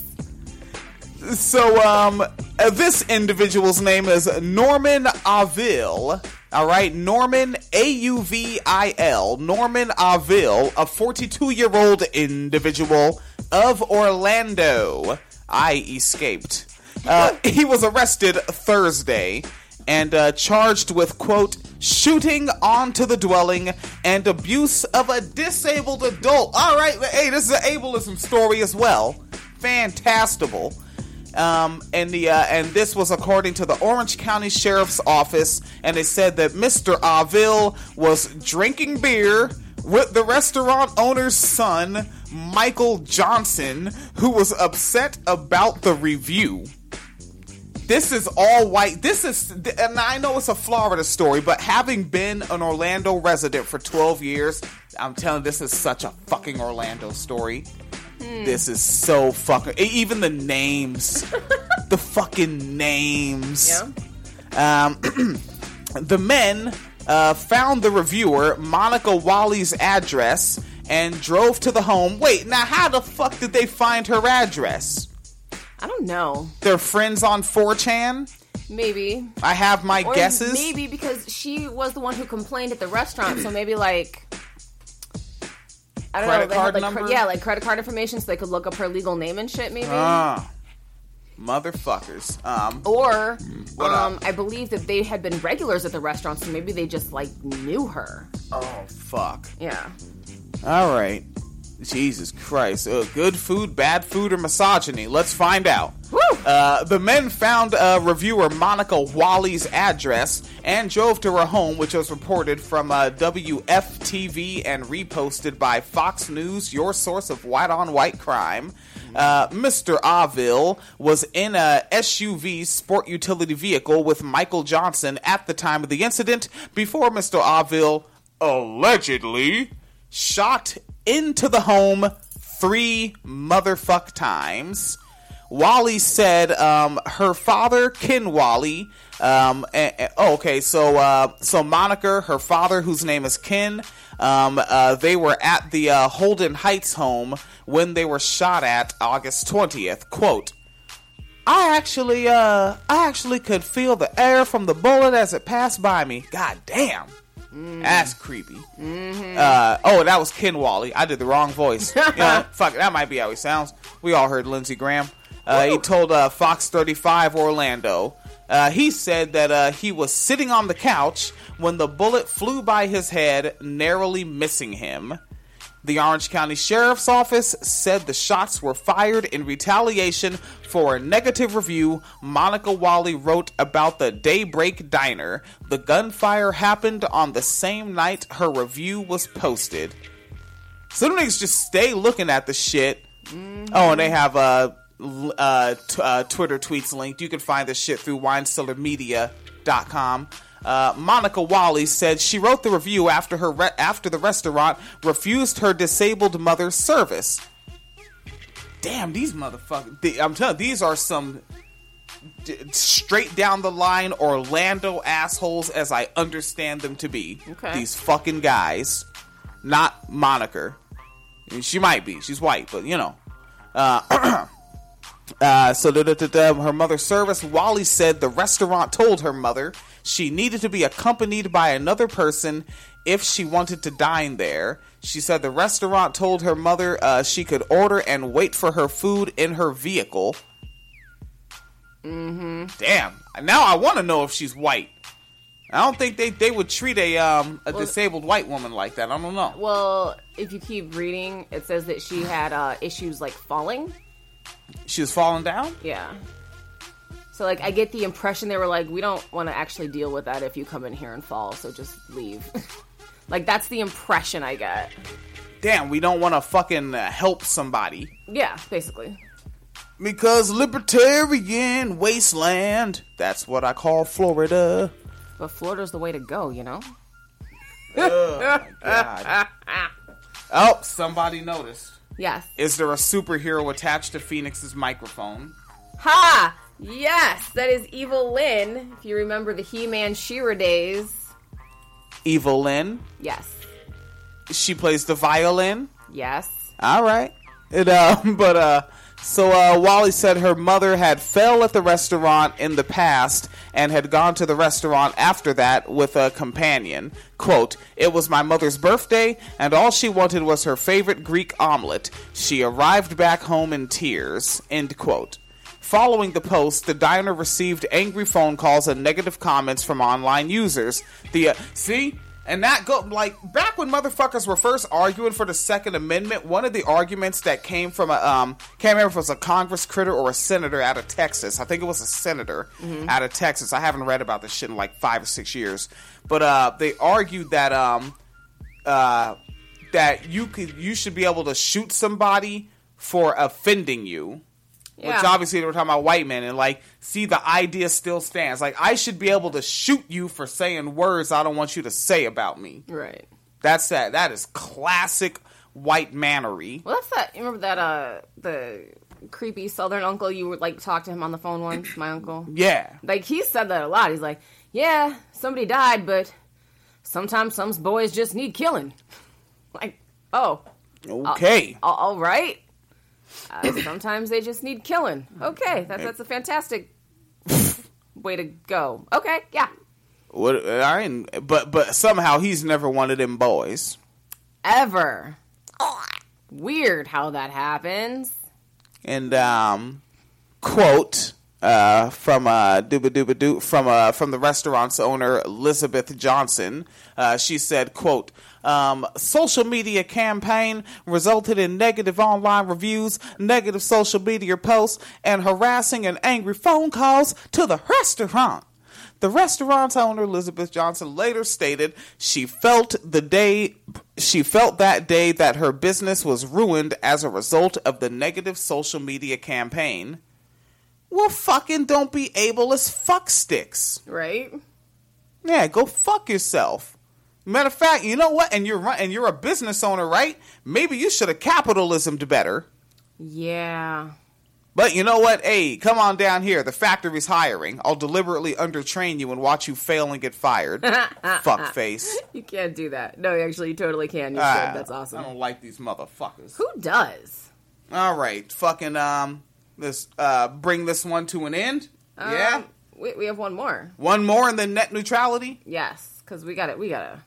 So, this individual's name is Norman Avil. All right, Norman, Auvil. Norman Avil, a 42-year-old individual of Orlando. I escaped. He was arrested Thursday and charged with, quote, shooting onto the dwelling and abuse of a disabled adult. All right, hey, this is an ableism story as well. Fantastical. And this was according to the Orange County Sheriff's Office, and they said that Mr. Avil was drinking beer with the restaurant owner's son, Michael Johnson, who was upset about the review. This is all white. And I know it's a Florida story, but having been an Orlando resident for 12 years, I'm telling you, this is such a fucking Orlando story. This is so fucking... Even the names. The fucking names. Yeah. The men found the reviewer, Monica Wally's address, and drove to the home. Wait, now how the fuck did they find her address? I don't know. They're friends on 4chan? Maybe. I have my guesses. Maybe because she was the one who complained at the restaurant, so maybe I don't know. They had credit card information, so they could look up her legal name and shit. Maybe. Motherfuckers. I believe that they had been regulars at the restaurant, so maybe they just knew her. Oh fuck. Yeah. All right. Jesus Christ. Good food, bad food, or misogyny? Let's find out. Woo! The men found reviewer Monica Wally's address and drove to her home, which was reported from WFTV and reposted by Fox News, your source of white-on-white crime. Mr. Avil was in a SUV sport utility vehicle with Michael Johnson at the time of the incident before Mr. Avil allegedly shot into the home 3 motherfuck times. Wally said her father, Ken Wally, so Monica, her father, whose name is Ken, they were at the Holden Heights home when they were shot at August 20th. Quote, I actually could feel the air from the bullet as it passed by me. God damn. That's creepy. Mm-hmm. That was Ken Wally. I did the wrong voice. Fuck it, that might be how he sounds. We all heard Lindsey Graham. He told Fox 35 Orlando. He said that he was sitting on the couch when the bullet flew by his head, narrowly missing him. The Orange County Sheriff's Office said the shots were fired in retaliation for a negative review Monica Wally wrote about the Daybreak Diner. The gunfire happened on the same night her review was posted. So them niggas just stay looking at the shit. Oh, and they have Twitter tweets linked. You can find this shit through winecellarmedia.com. Monica Wally said she wrote the review after the restaurant refused her disabled mother's service. Damn, these motherfuckers. I'm telling you, these are some straight down the line Orlando assholes as I understand them to be. Okay. These fucking guys. Not Monica. I mean, she might be. She's white, but you know. Her mother's service, Wally said the restaurant told her mother she needed to be accompanied by another person if she wanted to dine there. She said the restaurant told her mother she could order and wait for her food in her vehicle. Damn. Now I want to know if she's white. I don't think they would treat a disabled white woman like that. I don't know. Well, if you keep reading, it says that she had issues like falling. She was falling down? Yeah. So, like, I get the impression they were like, we don't want to actually deal with that if you come in here and fall, so just leave. Like, that's the impression I get. Damn, we don't want to fucking help somebody. Yeah, basically. Because libertarian wasteland. That's what I call Florida. But Florida's the way to go, you know? Oh, my God. Oh, somebody noticed. Yes. Is there a superhero attached to Phoenix's microphone? Ha! Yes, that is Evil Lynn. If you remember the He-Man She-Ra days. Evil Lynn? Yes. She plays the violin? Yes. All right. So Wally said her mother had fell at the restaurant in the past and had gone to the restaurant after that with a companion. Quote, "It was my mother's birthday and all she wanted was her favorite Greek omelet. She arrived back home in tears." End quote. Following the post, the diner received angry phone calls and negative comments from online users. And that back when motherfuckers were first arguing for the Second Amendment, one of the arguments that came from can't remember if it was a Congress critter or a senator out of Texas. I think it was a senator out of Texas. I haven't read about this shit in like 5 or 6 years. But they argued that that you should be able to shoot somebody for offending you. Yeah. Which obviously they were talking about white men, and the idea still stands. Like, I should be able to shoot you for saying words I don't want you to say about me. Right. That's that. That is classic white mannery. Well, that's that. You remember that the creepy Southern uncle you would talk to him on the phone once? My uncle. Yeah. He said that a lot. He's like, yeah, somebody died, but sometimes some boys just need killing. Oh. Okay. All right. Sometimes they just need killing. Okay, that's a fantastic way to go. Okay, yeah. What? All right, but somehow he's never one of them boys. Ever. Weird how that happens. And quote from the restaurant's owner Elizabeth Johnson. She said, quote, social media campaign resulted in negative online reviews, negative social media posts, and harassing and angry phone calls to the restaurant. The restaurant's owner, Elizabeth Johnson, later stated she felt that day that her business was ruined as a result of the negative social media campaign. Well, fucking don't be ableist fucksticks. Right? Yeah, go fuck yourself. Matter of fact, you know what? And you're a business owner, right? Maybe you should have capitalismed better. Yeah. But you know what? Hey, come on down here. The factory's hiring. I'll deliberately undertrain you and watch you fail and get fired. Fuckface. You can't do that. No, actually, you totally can. You should. That's awesome. I don't like these motherfuckers. Who does? All right. Fucking, bring this one to an end. Yeah? We have one more. One more and then net neutrality? Yes, because we gotta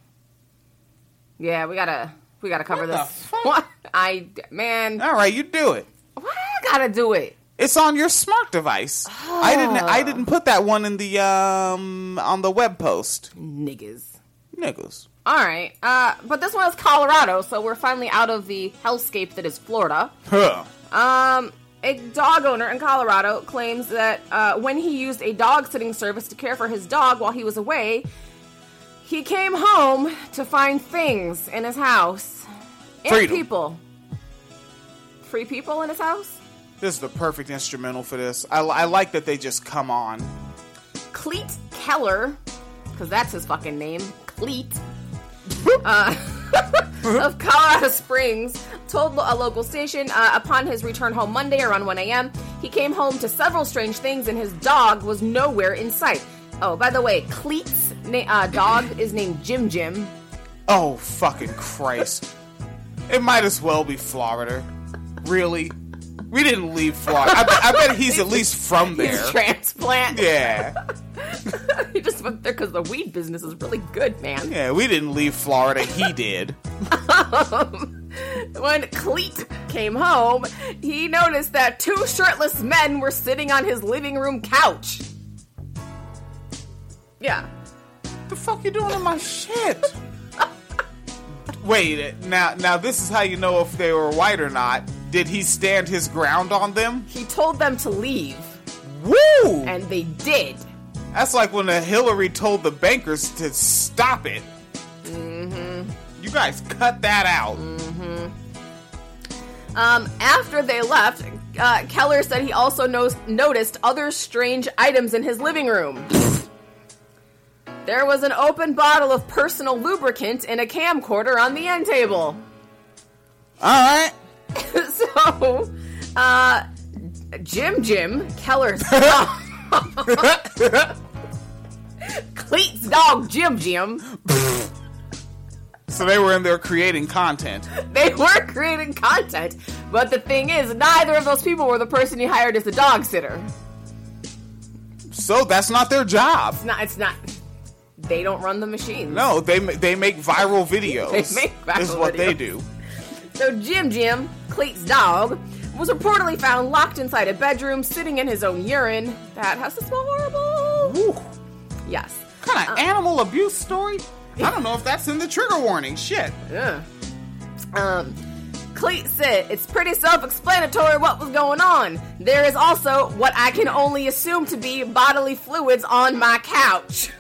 cover What this. the fuck? What? All right, you do it. Why I gotta do it? It's on your smart device. Oh. I didn't put that one in the on the web post. Niggas. Niggas. Alright, but this one is Colorado, so we're finally out of the hellscape that is Florida. Huh. A dog owner in Colorado claims that when he used a dog sitting service to care for his dog while he was away, he came home to find things in his house. And Freedom. people. Free people in his house? This is the perfect instrumental for this. I like that they just come on. Cleet Keller, because that's his fucking name, Cleet, of Colorado Springs, told a local station upon his return home Monday around 1 a.m., he came home to several strange things and his dog was nowhere in sight. Oh, by the way, Cleet's dog is named Jim Jim. Oh, fucking Christ. It might as well be Florida. Really? We didn't leave Florida. I bet he's at least from there. He's transplant. Yeah. He just went there because the weed business is really good, man. Yeah, we didn't leave Florida. He did. When Cleet came home, he noticed that 2 shirtless men were sitting on his living room couch. Yeah. What the fuck you doing in my shit? Wait, now this is how you know if they were white or not. Did he stand his ground on them? He told them to leave. Woo! And they did. That's like when Hillary told the bankers to stop it. Mm-hmm. You guys cut that out. Mm-hmm. After they left, Keller said he also noticed other strange items in his living room. There was an open bottle of personal lubricant and a camcorder on the end table. Alright. So, Jim, Keller's dog. Cleet's dog, Jim. So they were in there creating content. They were creating content, but the thing is, neither of those people were the person he hired as a dog sitter. So that's not their job. It's not. They don't run the machines. No, they make viral videos. They make viral This is what videos. they do. So Jim, Cleet's dog, was reportedly found locked inside a bedroom, sitting in his own urine. That has to smell horrible. Woo. Yes. What kind of animal abuse story? I don't know if that's in the trigger warning. Shit. Yeah. Cleet said it's pretty self-explanatory what was going on. There is also what I can only assume to be bodily fluids on my couch.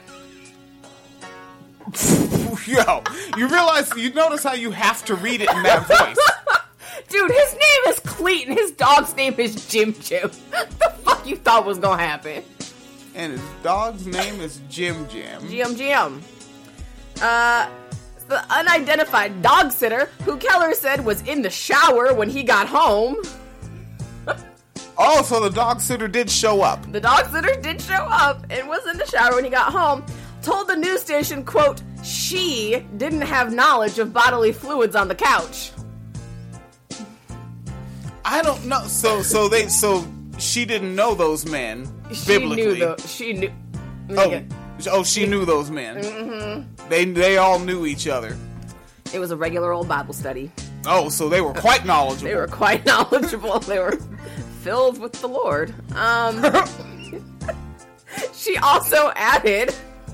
Yo, you notice how you have to read it in that voice. Dude, his name is Cleet and his dog's name is Jim. What the fuck you thought was gonna happen? And his dog's name is Jim. Jim. The unidentified dog sitter, who Keller said was in the shower when he got home. Oh, so the dog sitter did show up. The dog sitter did show up and was in the shower when he got home. Told the news station, quote, she didn't have knowledge of bodily fluids on the couch. I don't know. So she didn't know those men biblically. She knew. She knew those men. Mm-hmm. They all knew each other. It was a regular old Bible study. Oh, so they were quite knowledgeable. They were quite knowledgeable. They were filled with the Lord. She also added.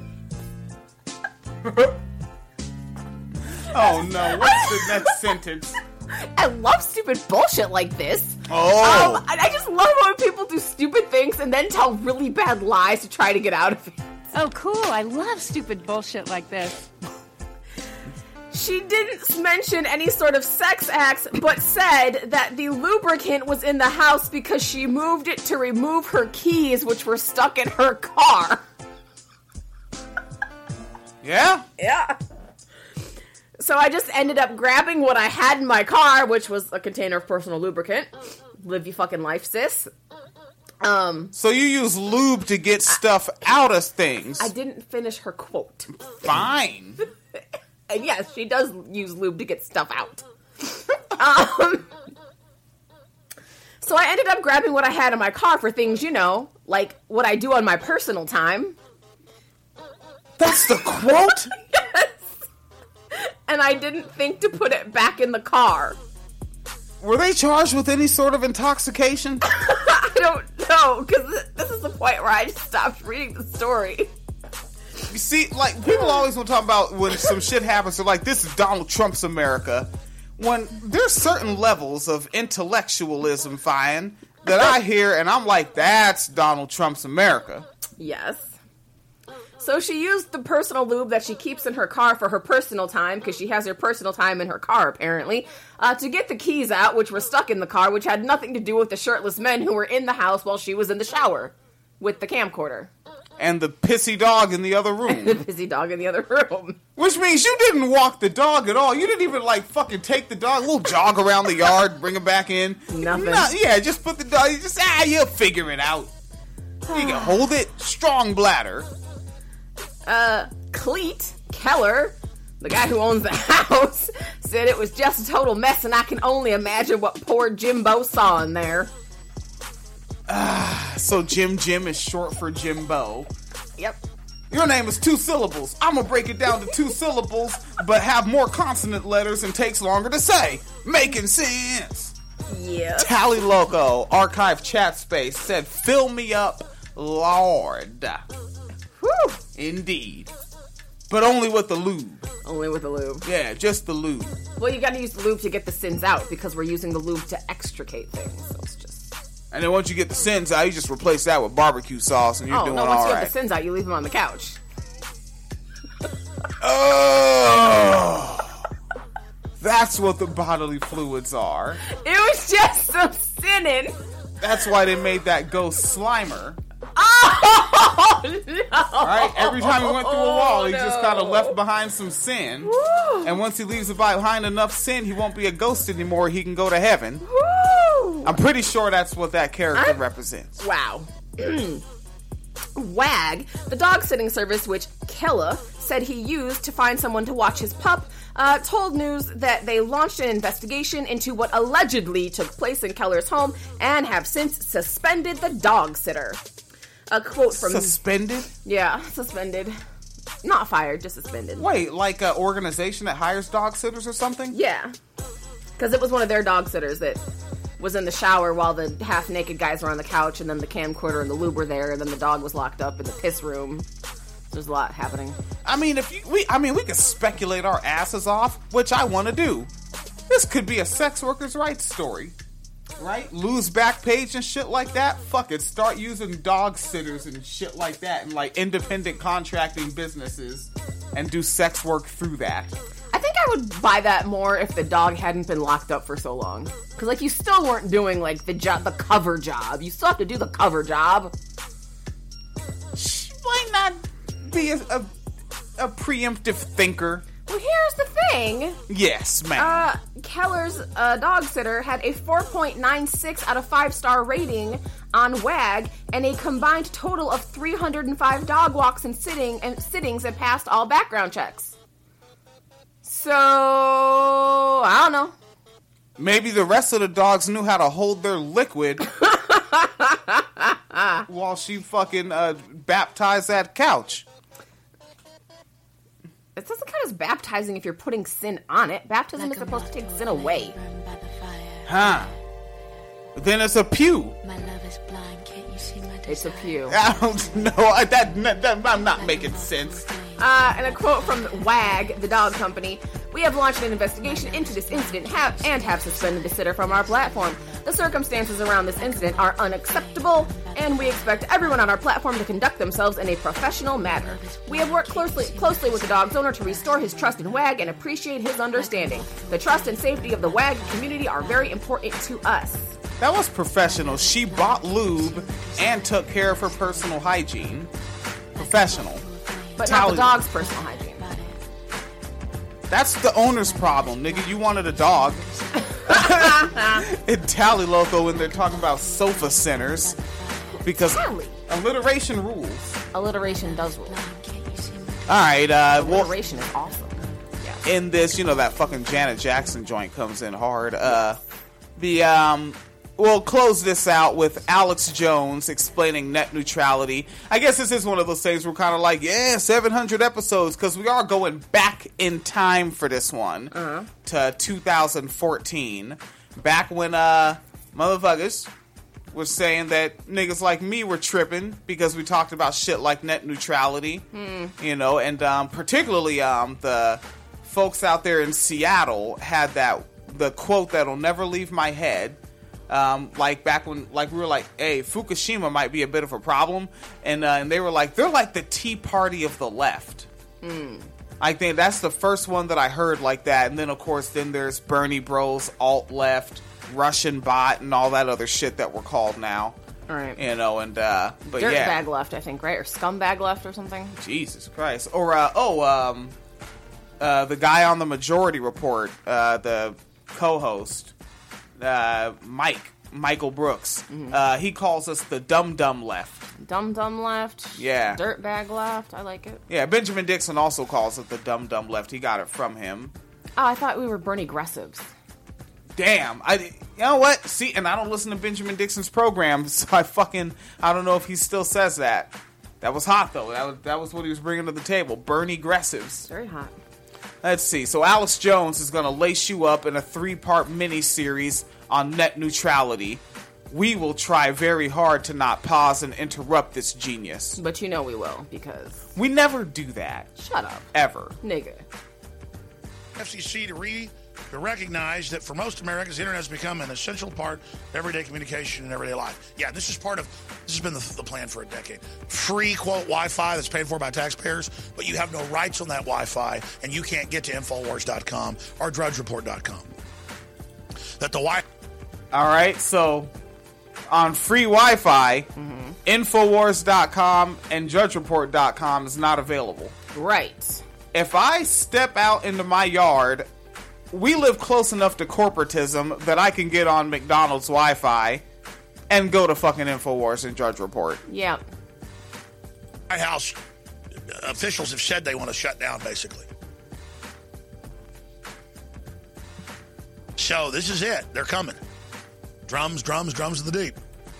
Oh no! What's the next sentence? I love stupid bullshit like this. Oh. I just love when people do stupid things and then tell really bad lies to try to get out of it. Oh, cool. I love stupid bullshit like this. She didn't mention any sort of sex acts, but said that the lubricant was in the house because she moved it to remove her keys, which were stuck in her car. Yeah? Yeah. So I just ended up grabbing what I had in my car, which was a container of personal lubricant. Live your fucking life, sis. So you use lube to get stuff out of things. I didn't finish her quote. Fine. And yes, she does use lube to get stuff out. So I ended up grabbing what I had in my car for things, like what I do on my personal time. That's the quote? Yes. And I didn't think to put it back in the car. Were they charged with any sort of intoxication? I don't know, because this is the point where I just stopped reading the story. You see, like, people always want to talk about when some shit happens, they're like, this is Donald Trump's America. When there's certain levels of intellectualism, fine, that I hear, and I'm like, that's Donald Trump's America. Yes. So she used the personal lube that she keeps in her car for her personal time, because she has her personal time in her car, apparently, to get the keys out, which were stuck in the car, which had nothing to do with the shirtless men who were in the house while she was in the shower with the camcorder. And the pissy dog in the other room. The pissy dog in the other room. Which means you didn't walk the dog at all. You didn't even, like, fucking take the dog, a little jog around the yard, bring him back in. Nothing. Yeah, just put the dog, you'll figure it out. You can hold it. Strong bladder. Cleet Keller, the guy who owns the house, said it was just a total mess, and I can only imagine what poor Jimbo saw in there. So Jim is short for Jimbo. Yep. Your name is 2 syllables. I'm gonna break it down to 2 syllables, but have more consonant letters and takes longer to say. Making sense. Yeah. Tally Loco, archive chat space, said, fill me up, Lord. Whew. Indeed. But only with the lube. Only with the lube. Yeah, just the lube. Well, you gotta use the lube to get the sins out, because we're using the lube to extricate things, so it's just... And then once you get the sins out, you just replace that with barbecue sauce, and you're doing all right. once you have the sins out, you leave them on the couch. Oh! That's what the bodily fluids are. It was just some sinning. That's why they made that ghost Slimer. Oh, no. Right? Every time he went through a wall, he no. just kind of left behind some sin. Woo. And once he leaves behind enough sin, he won't be a ghost anymore. He can go to heaven. Woo. I'm pretty sure that's what that character represents. Wow. WAG, the dog sitting service which Kella said he used to find someone to watch his pup, told news that they launched an investigation into what allegedly took place in Keller's home and have since suspended the dog sitter. A quote from... Suspended? Yeah, suspended. Not fired, just suspended. Wait, like an organization that hires dog sitters or something? Yeah. Because it was one of their dog sitters that was in the shower while the half-naked guys were on the couch, and then the camcorder and the lube were there, and then the dog was locked up in the piss room. There's a lot happening. I mean, we could speculate our asses off, which I want to do. This could be a sex workers' rights story. Right? Lose Backpage and shit like that? Fuck it. Start using dog sitters and shit like that and like independent contracting businesses and do sex work through that. I think I would buy that more if the dog hadn't been locked up for so long. Because, like, you still weren't doing, like, the cover job. You still have to do the cover job. Why not be a preemptive thinker? Well, here's the thing. Yes, ma'am. Keller's dog sitter had a 4.96 out of 5-star rating on WAG and a combined total of 305 dog walks and sittings and passed all background checks. So, I don't know. Maybe the rest of the dogs knew how to hold their liquid while she fucking baptized that couch. It doesn't count as baptizing if you're putting sin on it. Baptism is supposed to take sin away. Huh. Then it's a pew. My love is blind, can't you see my desire? It's a pew. I don't know. That I'm not making sense. And a quote from WAG, the dog company. We have launched an investigation into this incident and have suspended the sitter from our platform. The circumstances around this incident are unacceptable, and we expect everyone on our platform to conduct themselves in a professional manner. We have worked closely with the dog's owner to restore his trust in WAG and appreciate his understanding. The trust and safety of the WAG community are very important to us. That was professional. She bought lube and took care of her personal hygiene. Professional. But not the dog's personal hygiene. That's the owner's problem, nigga. You wanted a dog. And Tally Loco when they're talking about sofa centers. Because alliteration rules. Alliteration does rule. Alright, alliteration is awesome. Yeah. In this, that fucking Janet Jackson joint comes in hard. We'll close this out with Alex Jones explaining net neutrality. I guess this is one of those things we're kind of like, 700 episodes, because we are going back in time for this one to 2014. Back when motherfuckers was saying that niggas like me were tripping because we talked about shit like net neutrality, you know, and particularly the folks out there in Seattle had the quote that'll never leave my head. Like back when, like we were like, hey, Fukushima might be a bit of a problem, and they were like, they're like the Tea Party of the left. I think that's the first one that I heard like that, and then of course, then there's Bernie Bros, alt left, Russian bot, and all that other shit that we're called now. All right. You know, and but Dirtbag left, I think, right, or scumbag left or something. Jesus Christ, or the guy on the Majority Report, the co-host. Michael Brooks. He calls us the dumb left. Dumb left. Yeah. Dirtbag left. I like it. Yeah, Benjamin Dixon also calls it the dumb left. He got it from him. Oh, I thought we were Bernie Gressives. Damn. You know what? See, and I don't listen to Benjamin Dixon's program, so I don't know if he still says that. That was hot, though. That was what he was bringing to the table. Bernie Gressives. Very hot. Let's see. So Alex Jones is going to lace you up in a 3-part mini-series on net neutrality. We will try very hard to not pause and interrupt this genius. But you know we will, because... We never do that. Shut up. Ever. Nigga. FCC to recognize that for most Americans, the internet has become an essential part of everyday communication and everyday life. Yeah, this has been the plan for a decade. Free, quote, Wi-Fi that's paid for by taxpayers, but you have no rights on that Wi-Fi, and you can't get to Infowars.com or DrudgeReport.com. All right, so on free Wi-Fi, Infowars.com and DrudgeReport.com is not available. Right. If I step out into my yard, we live close enough to corporatism that I can get on McDonald's Wi-Fi and go to fucking Infowars and Drudge Report. Yeah. White House officials have said they want to shut down, basically. So this is it. They're coming. Drums of the deep.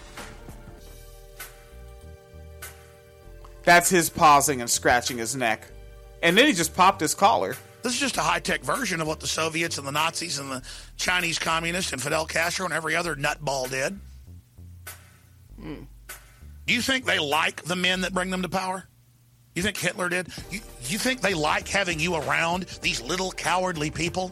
That's his pausing and scratching his neck. And then he just popped his collar. This is just a high-tech version of what the Soviets and the Nazis and the Chinese communists and Fidel Castro and every other nutball did. Do you think they like the men that bring them to power? You think Hitler did? You think they like having you around, these little cowardly people?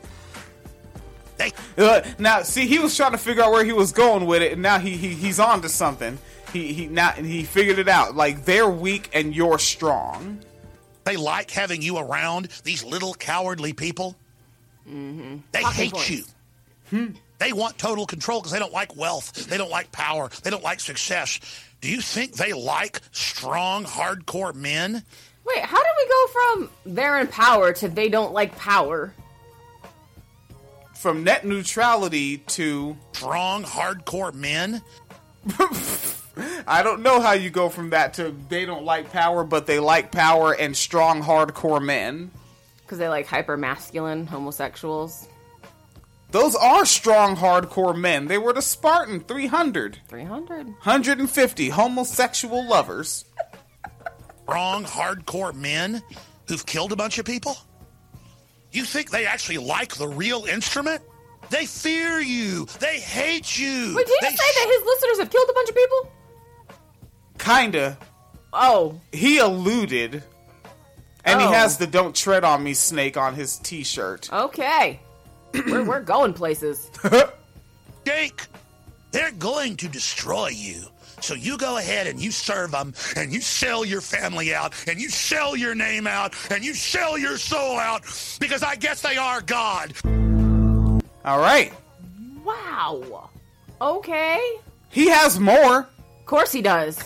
Now, see, he was trying to figure out where he was going with it, and now he's on to something. He figured it out. Like, they're weak and you're strong. They like having you around, these little cowardly people. Mm-hmm. They hate you. They want total control because they don't like wealth. They don't like power. They don't like success. Do you think they like strong, hardcore men? Wait, how did we go from they're in power to they don't like power? From net neutrality to... strong, hardcore men? I don't know how you go from that to they don't like power, but they like power and strong, hardcore men. Because they like hyper-masculine homosexuals. Those are strong, hardcore men. They were the Spartan 300. 300. 150 homosexual lovers. Strong, hardcore men who've killed a bunch of people? You think they actually like the real instrument? They fear you. They hate you. Wait, did you say that his listeners have killed a bunch of people? Kinda. Oh. He alluded. And he has the "Don't Tread on Me" snake on his t-shirt. Okay. We're going places. Jake, they're going to destroy you. So you go ahead and you serve them, and you sell your family out, and you sell your name out, and you sell your soul out, because I guess they are God. All right. Wow. Okay. He has more. Of course he does.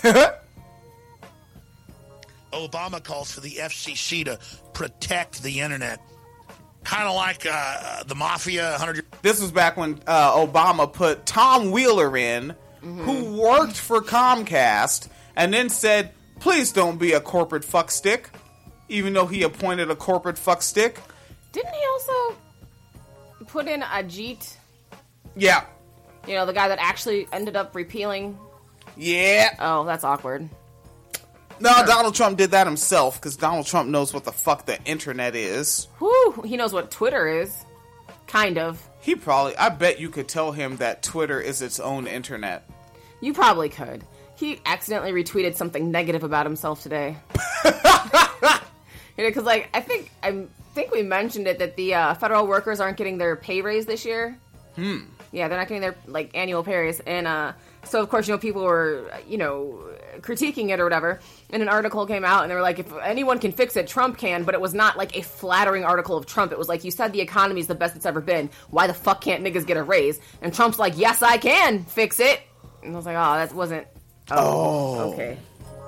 Obama calls for the FCC to protect the internet. Kind of like the mafia 100 years. This was back when Obama put Tom Wheeler in, who worked for Comcast, and then said, please don't be a corporate fuckstick, even though he appointed a corporate fuckstick. Didn't he also put in Ajit? Yeah. You know, the guy that actually ended up repealing. Yeah. Oh, that's awkward. No, Donald Trump did that himself, because Donald Trump knows what the fuck the internet is. Whew, he knows what Twitter is. Kind of. I bet you could tell him that Twitter is its own internet. You probably could. He accidentally retweeted something negative about himself today. Because I think we mentioned it that the federal workers aren't getting their pay raise this year. Yeah, they're not getting their annual pay raise, and so of course people were critiquing it or whatever. And an article came out, and they were like, if anyone can fix it, Trump can. But it was not a flattering article of Trump. It was like, you said the economy is the best it's ever been. Why the fuck can't niggas get a raise? And Trump's like, yes, I can fix it. And I was like, oh, that wasn't. Oh. Okay.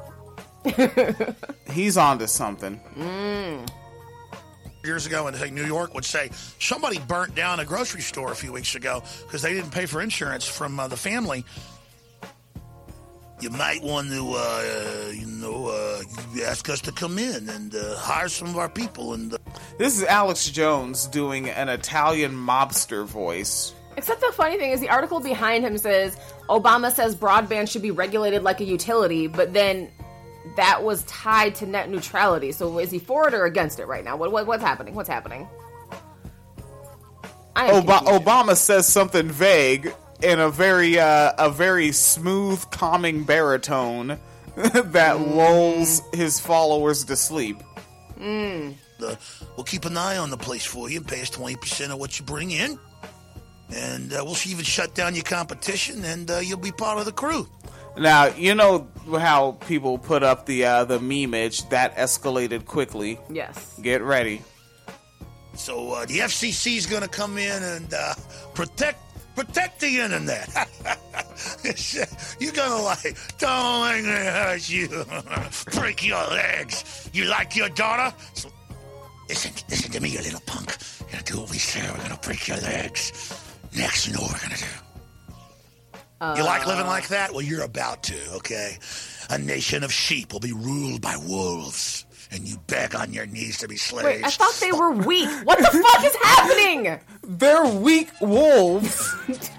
He's onto something. Years ago in New York would say somebody burnt down a grocery store a few weeks ago because they didn't pay for insurance from the family. You might want to, ask us to come in and hire some of our people. And this is Alex Jones doing an Italian mobster voice. Except the funny thing is the article behind him says Obama says broadband should be regulated like a utility, but then that was tied to net neutrality. So is he for it or against it right now? What's happening? What's happening? Obama says something vague in a very smooth, calming baritone that lulls his followers to sleep. We'll keep an eye on the place for you and pay us 20% of what you bring in. And we'll even shut down your competition, and you'll be part of the crew. Now, you know how people put up the memeage that escalated quickly. Yes. Get ready. So the FCC is going to come in and protect the internet. You're going to don't let me hurt you. Break your legs. You like your daughter? So, listen to me, you little punk. You're going to do what we say. We're going to break your legs. Next, you know what we're going to do. You like living like that? Well, you're about to, okay? A nation of sheep will be ruled by wolves, and you beg on your knees to be slaves. Wait, I thought they were weak. What the fuck is happening? They're weak wolves.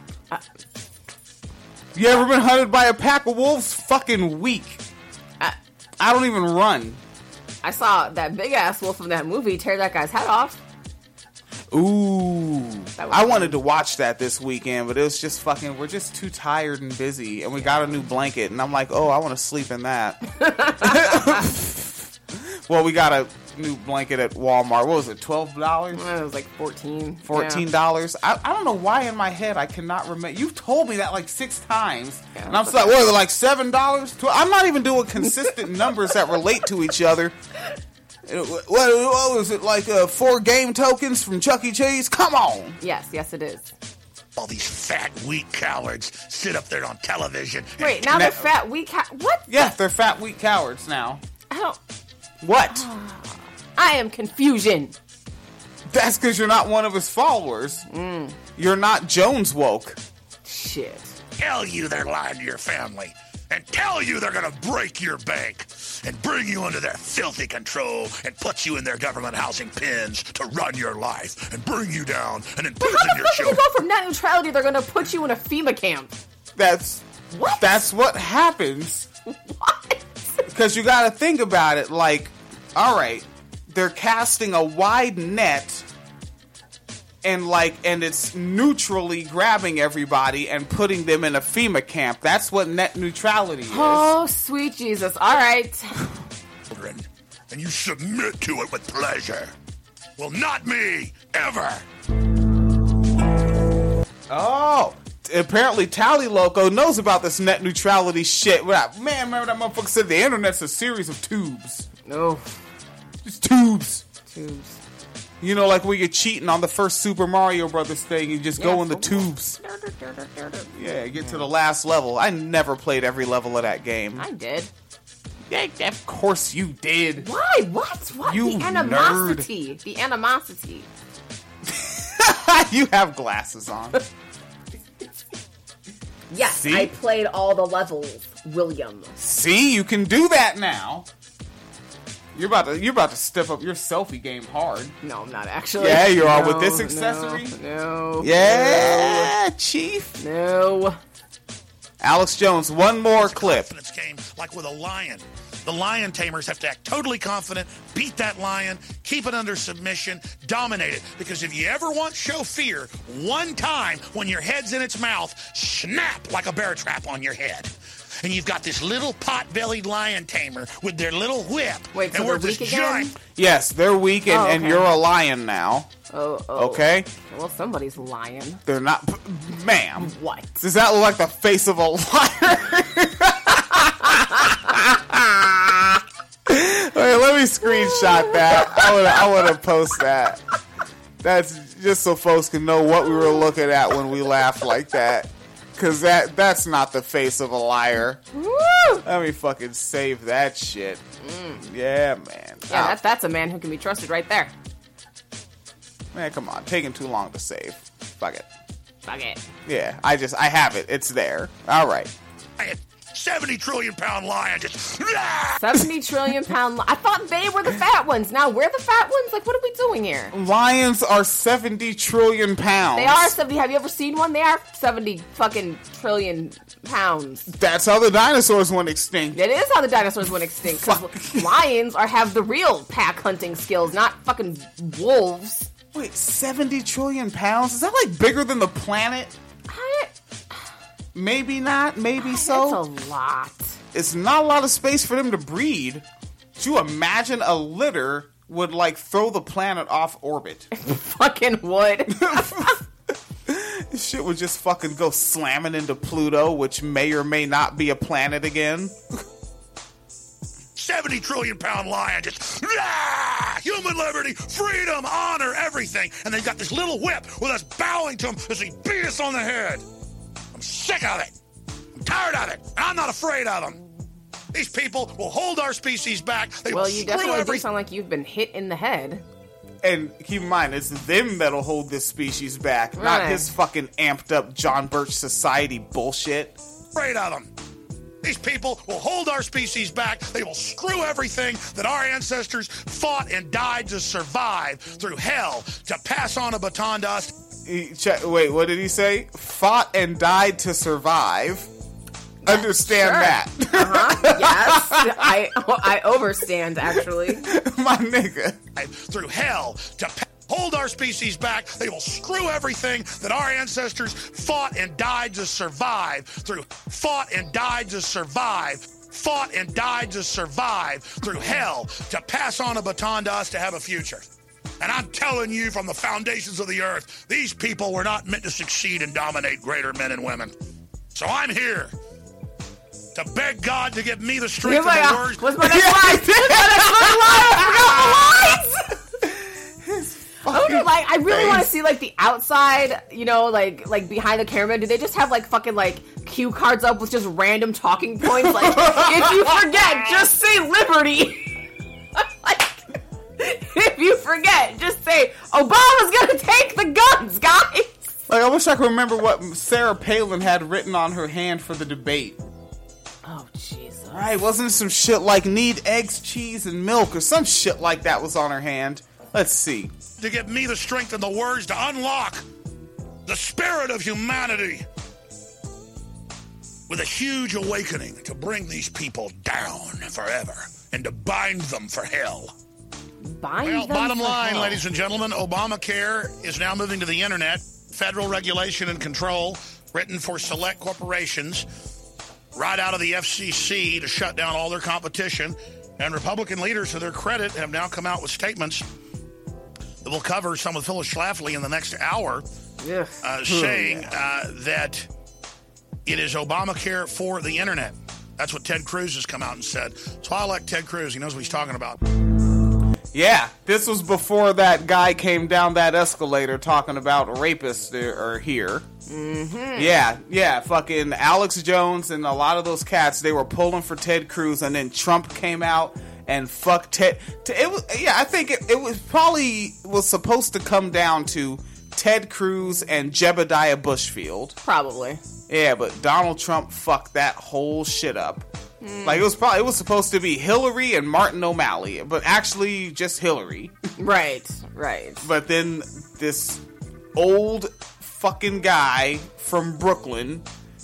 You ever been hunted by a pack of wolves? Fucking weak. I don't even run. I saw that big-ass wolf from that movie tear that guy's head off. Ooh. I wanted to watch that this weekend, but it was just we're just too tired and busy, and we got a new blanket, and I'm like, oh, I want to sleep in that. Well, we got a new blanket at Walmart. What was it, $12? It was like $14. $14. Yeah. I don't know why in my head I cannot remember. You've told me that 6 times, and I'm like, what, are they $7? I'm not even doing consistent numbers that relate to each other. What was it, 4 game tokens from Chuck E. Cheese? Come on! Yes, it is. All these fat, weak cowards sit up there on television. Wait, now they're fat, weak what? Yeah, they're fat, weak cowards now. I don't... What? I am confusion. That's because you're not one of his followers. You're not Jones woke. Shit. Tell you they're lying to your family. And tell you they're going to break your bank and bring you under their filthy control and put you in their government housing pens to run your life and bring you down and imprison your children. How the fuck did you go from net neutrality? They're going to put you in a FEMA camp. That's what happens. What? Because you got to think about it. All right, they're casting a wide net. And it's neutrally grabbing everybody and putting them in a FEMA camp. That's what net neutrality is. Oh, sweet Jesus. All right. And you submit to it with pleasure. Well, not me, ever. Oh, apparently Tally Loco knows about this net neutrality shit. Man, remember that motherfucker said the internet's a series of tubes. No. Just tubes. Tubes. You know, when you're cheating on the first Super Mario Brothers thing, you just go in the tubes. Yeah, get to the last level. I never played every level of that game. I did. Yeah, of course you did. Why? What? You the animosity. Nerd. The animosity. You have glasses on. Yes, see? I played all the levels, William. See, you can do that now. You're about to step up your selfie game hard. No, I'm not actually. Yeah, you are with this accessory. No. Yeah, no. Chief. No. Alex Jones, one more clip. Confidence game like with a lion. The lion tamers have to act totally confident, beat that lion, keep it under submission, dominate it. Because if you ever want to show fear, one time when your head's in its mouth, snap like a bear trap on your head. And you've got this little pot-bellied lion tamer with their little whip. Wait, so and they're we're this weak again? giant. Yes, they're weak, and you're a lion now. Oh. Okay? Well, somebody's lying. They're not... Ma'am. What? Does that look like the face of a liar? Wait, let me screenshot that. I want to post that. That's just so folks can know what we were looking at when we laughed like that. Because that's not the face of a liar. Woo! Let me fucking save that shit. Yeah, man. Yeah, that's a man who can be trusted right there. Man, come on. Taking too long to save. Fuck it. Fuck it. Yeah, I have it. It's there. All right. 70 trillion pound lion just 70 trillion pound. I thought they were the fat ones. Now we're the fat ones? Like, what are we doing here? Lions are 70 trillion pounds. They are 70. Have you ever seen one? They are 70 fucking trillion pounds. That's how the dinosaurs went extinct. It is how the dinosaurs went extinct. Because lions have the real pack hunting skills, not fucking wolves. Wait, 70 trillion pounds? Is that like bigger than the planet? Maybe not, maybe so. That's a lot. It's not a lot of space for them to breed. Could you imagine a litter would like throw the planet off orbit? Fucking would. This shit would just fucking go slamming into Pluto, which may or may not be a planet again. 70 trillion pound lion just human liberty, freedom, honor, everything. And they've got this little whip with us bowing to him as he beat us on the head. I'm sick of it. I'm tired of it. I'm not afraid of them. These people will hold our species back. They will you definitely do sound like you've been hit in the head. And keep in mind, it's them that'll hold this species back, not his fucking amped up John Birch Society bullshit. Afraid of them. These people will hold our species back. They will screw everything that our ancestors fought and died to survive through hell, to pass on a baton to us. Wait, what did he say? Fought and died to survive. Understand that. Yes. I overstand, actually. My nigga. Through hell, to hold our species back. They will screw everything that our ancestors fought and died to survive through hell, to pass on a baton to us to have a future. And I'm telling you from the foundations of the earth, these people were not meant to succeed and dominate greater men and women. So I'm here to beg God to give me the strength of the words. What's my next line? I really want to see like the outside, like behind the camera. Do they just have like fucking like cue cards up with just random talking points? Like, if you forget, just say liberty. Like, if you forget, just say Obama's gonna take the guns, guys. Like, I wish I could remember what Sarah Palin had written on her hand for the debate. Oh, Jesus. Right, wasn't it some shit like need eggs, cheese, and milk, or some shit like that was on her hand? Let's see. To give me the strength and the words to unlock the spirit of humanity with a huge awakening to bring these people down forever and to bind them for hell. Bottom line, ladies and gentlemen, Obamacare is now moving to the internet. Federal regulation and control written for select corporations right out of the FCC to shut down all their competition. And Republican leaders, to their credit, have now come out with statements that we'll cover some with Phyllis Schlafly in the next hour, saying that it is Obamacare for the internet. That's what Ted Cruz has come out and said. So I like Ted Cruz. He knows what he's talking about. Yeah, this was before that guy came down that escalator talking about rapists are here. Mm-hmm. Yeah, fucking Alex Jones and a lot of those cats, they were pulling for Ted Cruz, and then Trump came out and fucked Ted. I think it was probably was supposed to come down to Ted Cruz and Jebediah Bushfield. Probably. Yeah, but Donald Trump fucked that whole shit up. Like, it was supposed to be Hillary and Martin O'Malley, but actually just Hillary. Right. But then this old fucking guy from Brooklyn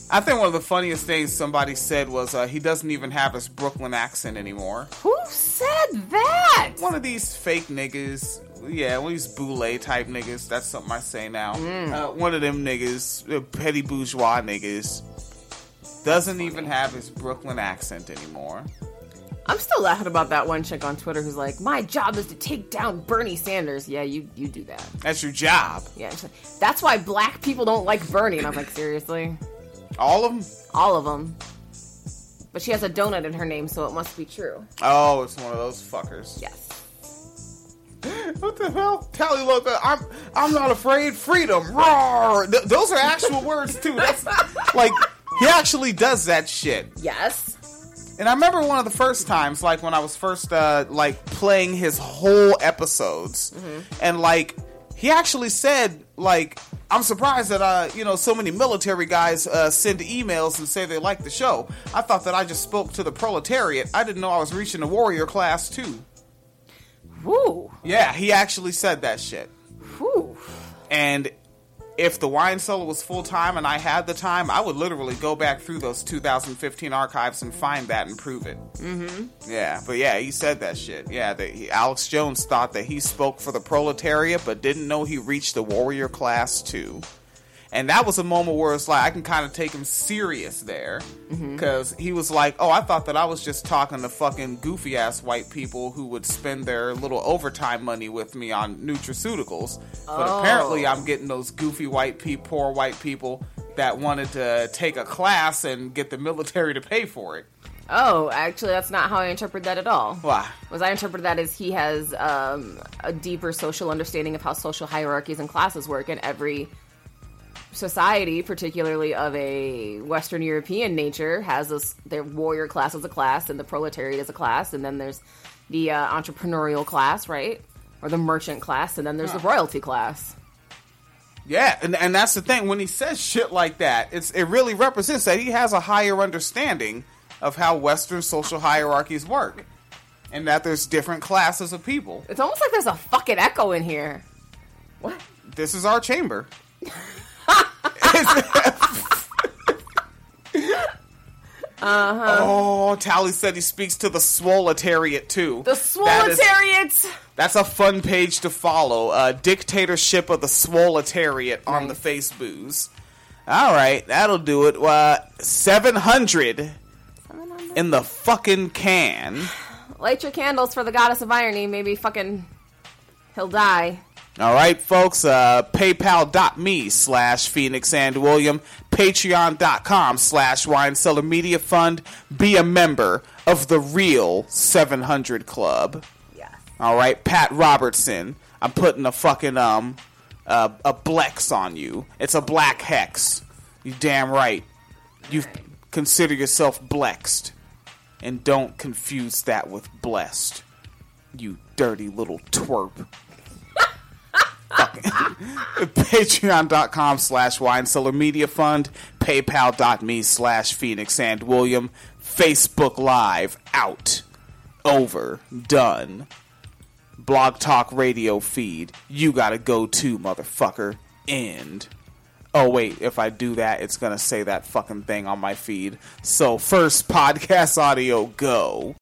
I think one of the funniest things somebody said was he doesn't even have his Brooklyn accent anymore. Who said that? One of these fake niggas. Yeah, one of these boule type niggas. That's something I say now. One of them niggas, petty bourgeois niggas, doesn't even have his Brooklyn accent anymore. I'm still laughing about that one chick on Twitter who's like, my job is to take down Bernie Sanders. Yeah, you do that. That's your job. Yeah, she's like, that's why black people don't like Bernie. And I was like, seriously? All of them? All of them. But she has a donut in her name, so it must be true. Oh, it's one of those fuckers. Yes. What the hell? Tally look, I'm not afraid. Freedom. Roar. Those are actual words, too. That's like, he actually does that shit. Yes. And I remember one of the first times, like, when I was first, like, playing his whole episodes. Mm-hmm. And, like, he actually said, like, I'm surprised that, so many military guys send emails and say they like the show. I thought that I just spoke to the proletariat. I didn't know I was reaching the warrior class, too. Woo. Yeah, he actually said that shit. Whew. And if the wine cellar was full-time and I had the time, I would literally go back through those 2015 archives and find that and prove it. Mm-hmm. Yeah, but yeah, he said that shit. Yeah, Alex Jones thought that he spoke for the proletariat, but didn't know he reached the warrior class, too. And that was a moment where it's like, I can kind of take him serious there. Because he was like, oh, I thought that I was just talking to fucking goofy-ass white people who would spend their little overtime money with me on nutraceuticals. But apparently I'm getting those goofy white people, poor white people that wanted to take a class and get the military to pay for it. Oh, actually, that's not how I interpret that at all. Why? As I interpret that as he has a deeper social understanding of how social hierarchies and classes work, and every society, particularly of a Western European nature, has their warrior class as a class, and the proletariat as a class, and then there's the entrepreneurial class, right? Or the merchant class, and then there's the royalty class. Yeah, and that's the thing. When he says shit like that, it really represents that he has a higher understanding of how Western social hierarchies work, and that there's different classes of people. It's almost like there's a fucking echo in here. What? This is our chamber. Oh, Tally said he speaks to the swoletariat too. The swoletariat! That's a fun page to follow. Dictatorship of the swoletariat on the Facebooks. Alright, that'll do it. 700 in the fucking can. Light your candles for the goddess of irony. Maybe fucking he'll die. All right, folks, paypal.me/Phoenix and William, patreon.com/Wine Cellar Media Fund. Be a member of the real 700 Club. Yes. All right, Pat Robertson, I'm putting a fucking, a Blex on you. It's a black hex. You damn right. You consider yourself blexed. And don't confuse that with blessed. You dirty little twerp. Patreon.com/Wine Cellar Media Fund, PayPal.me/Phoenix and William, Facebook Live out, over, done. Blog Talk Radio feed, you gotta go to, motherfucker, end. Oh wait, if I do that, it's gonna say that fucking thing on my feed. So first, podcast audio, go.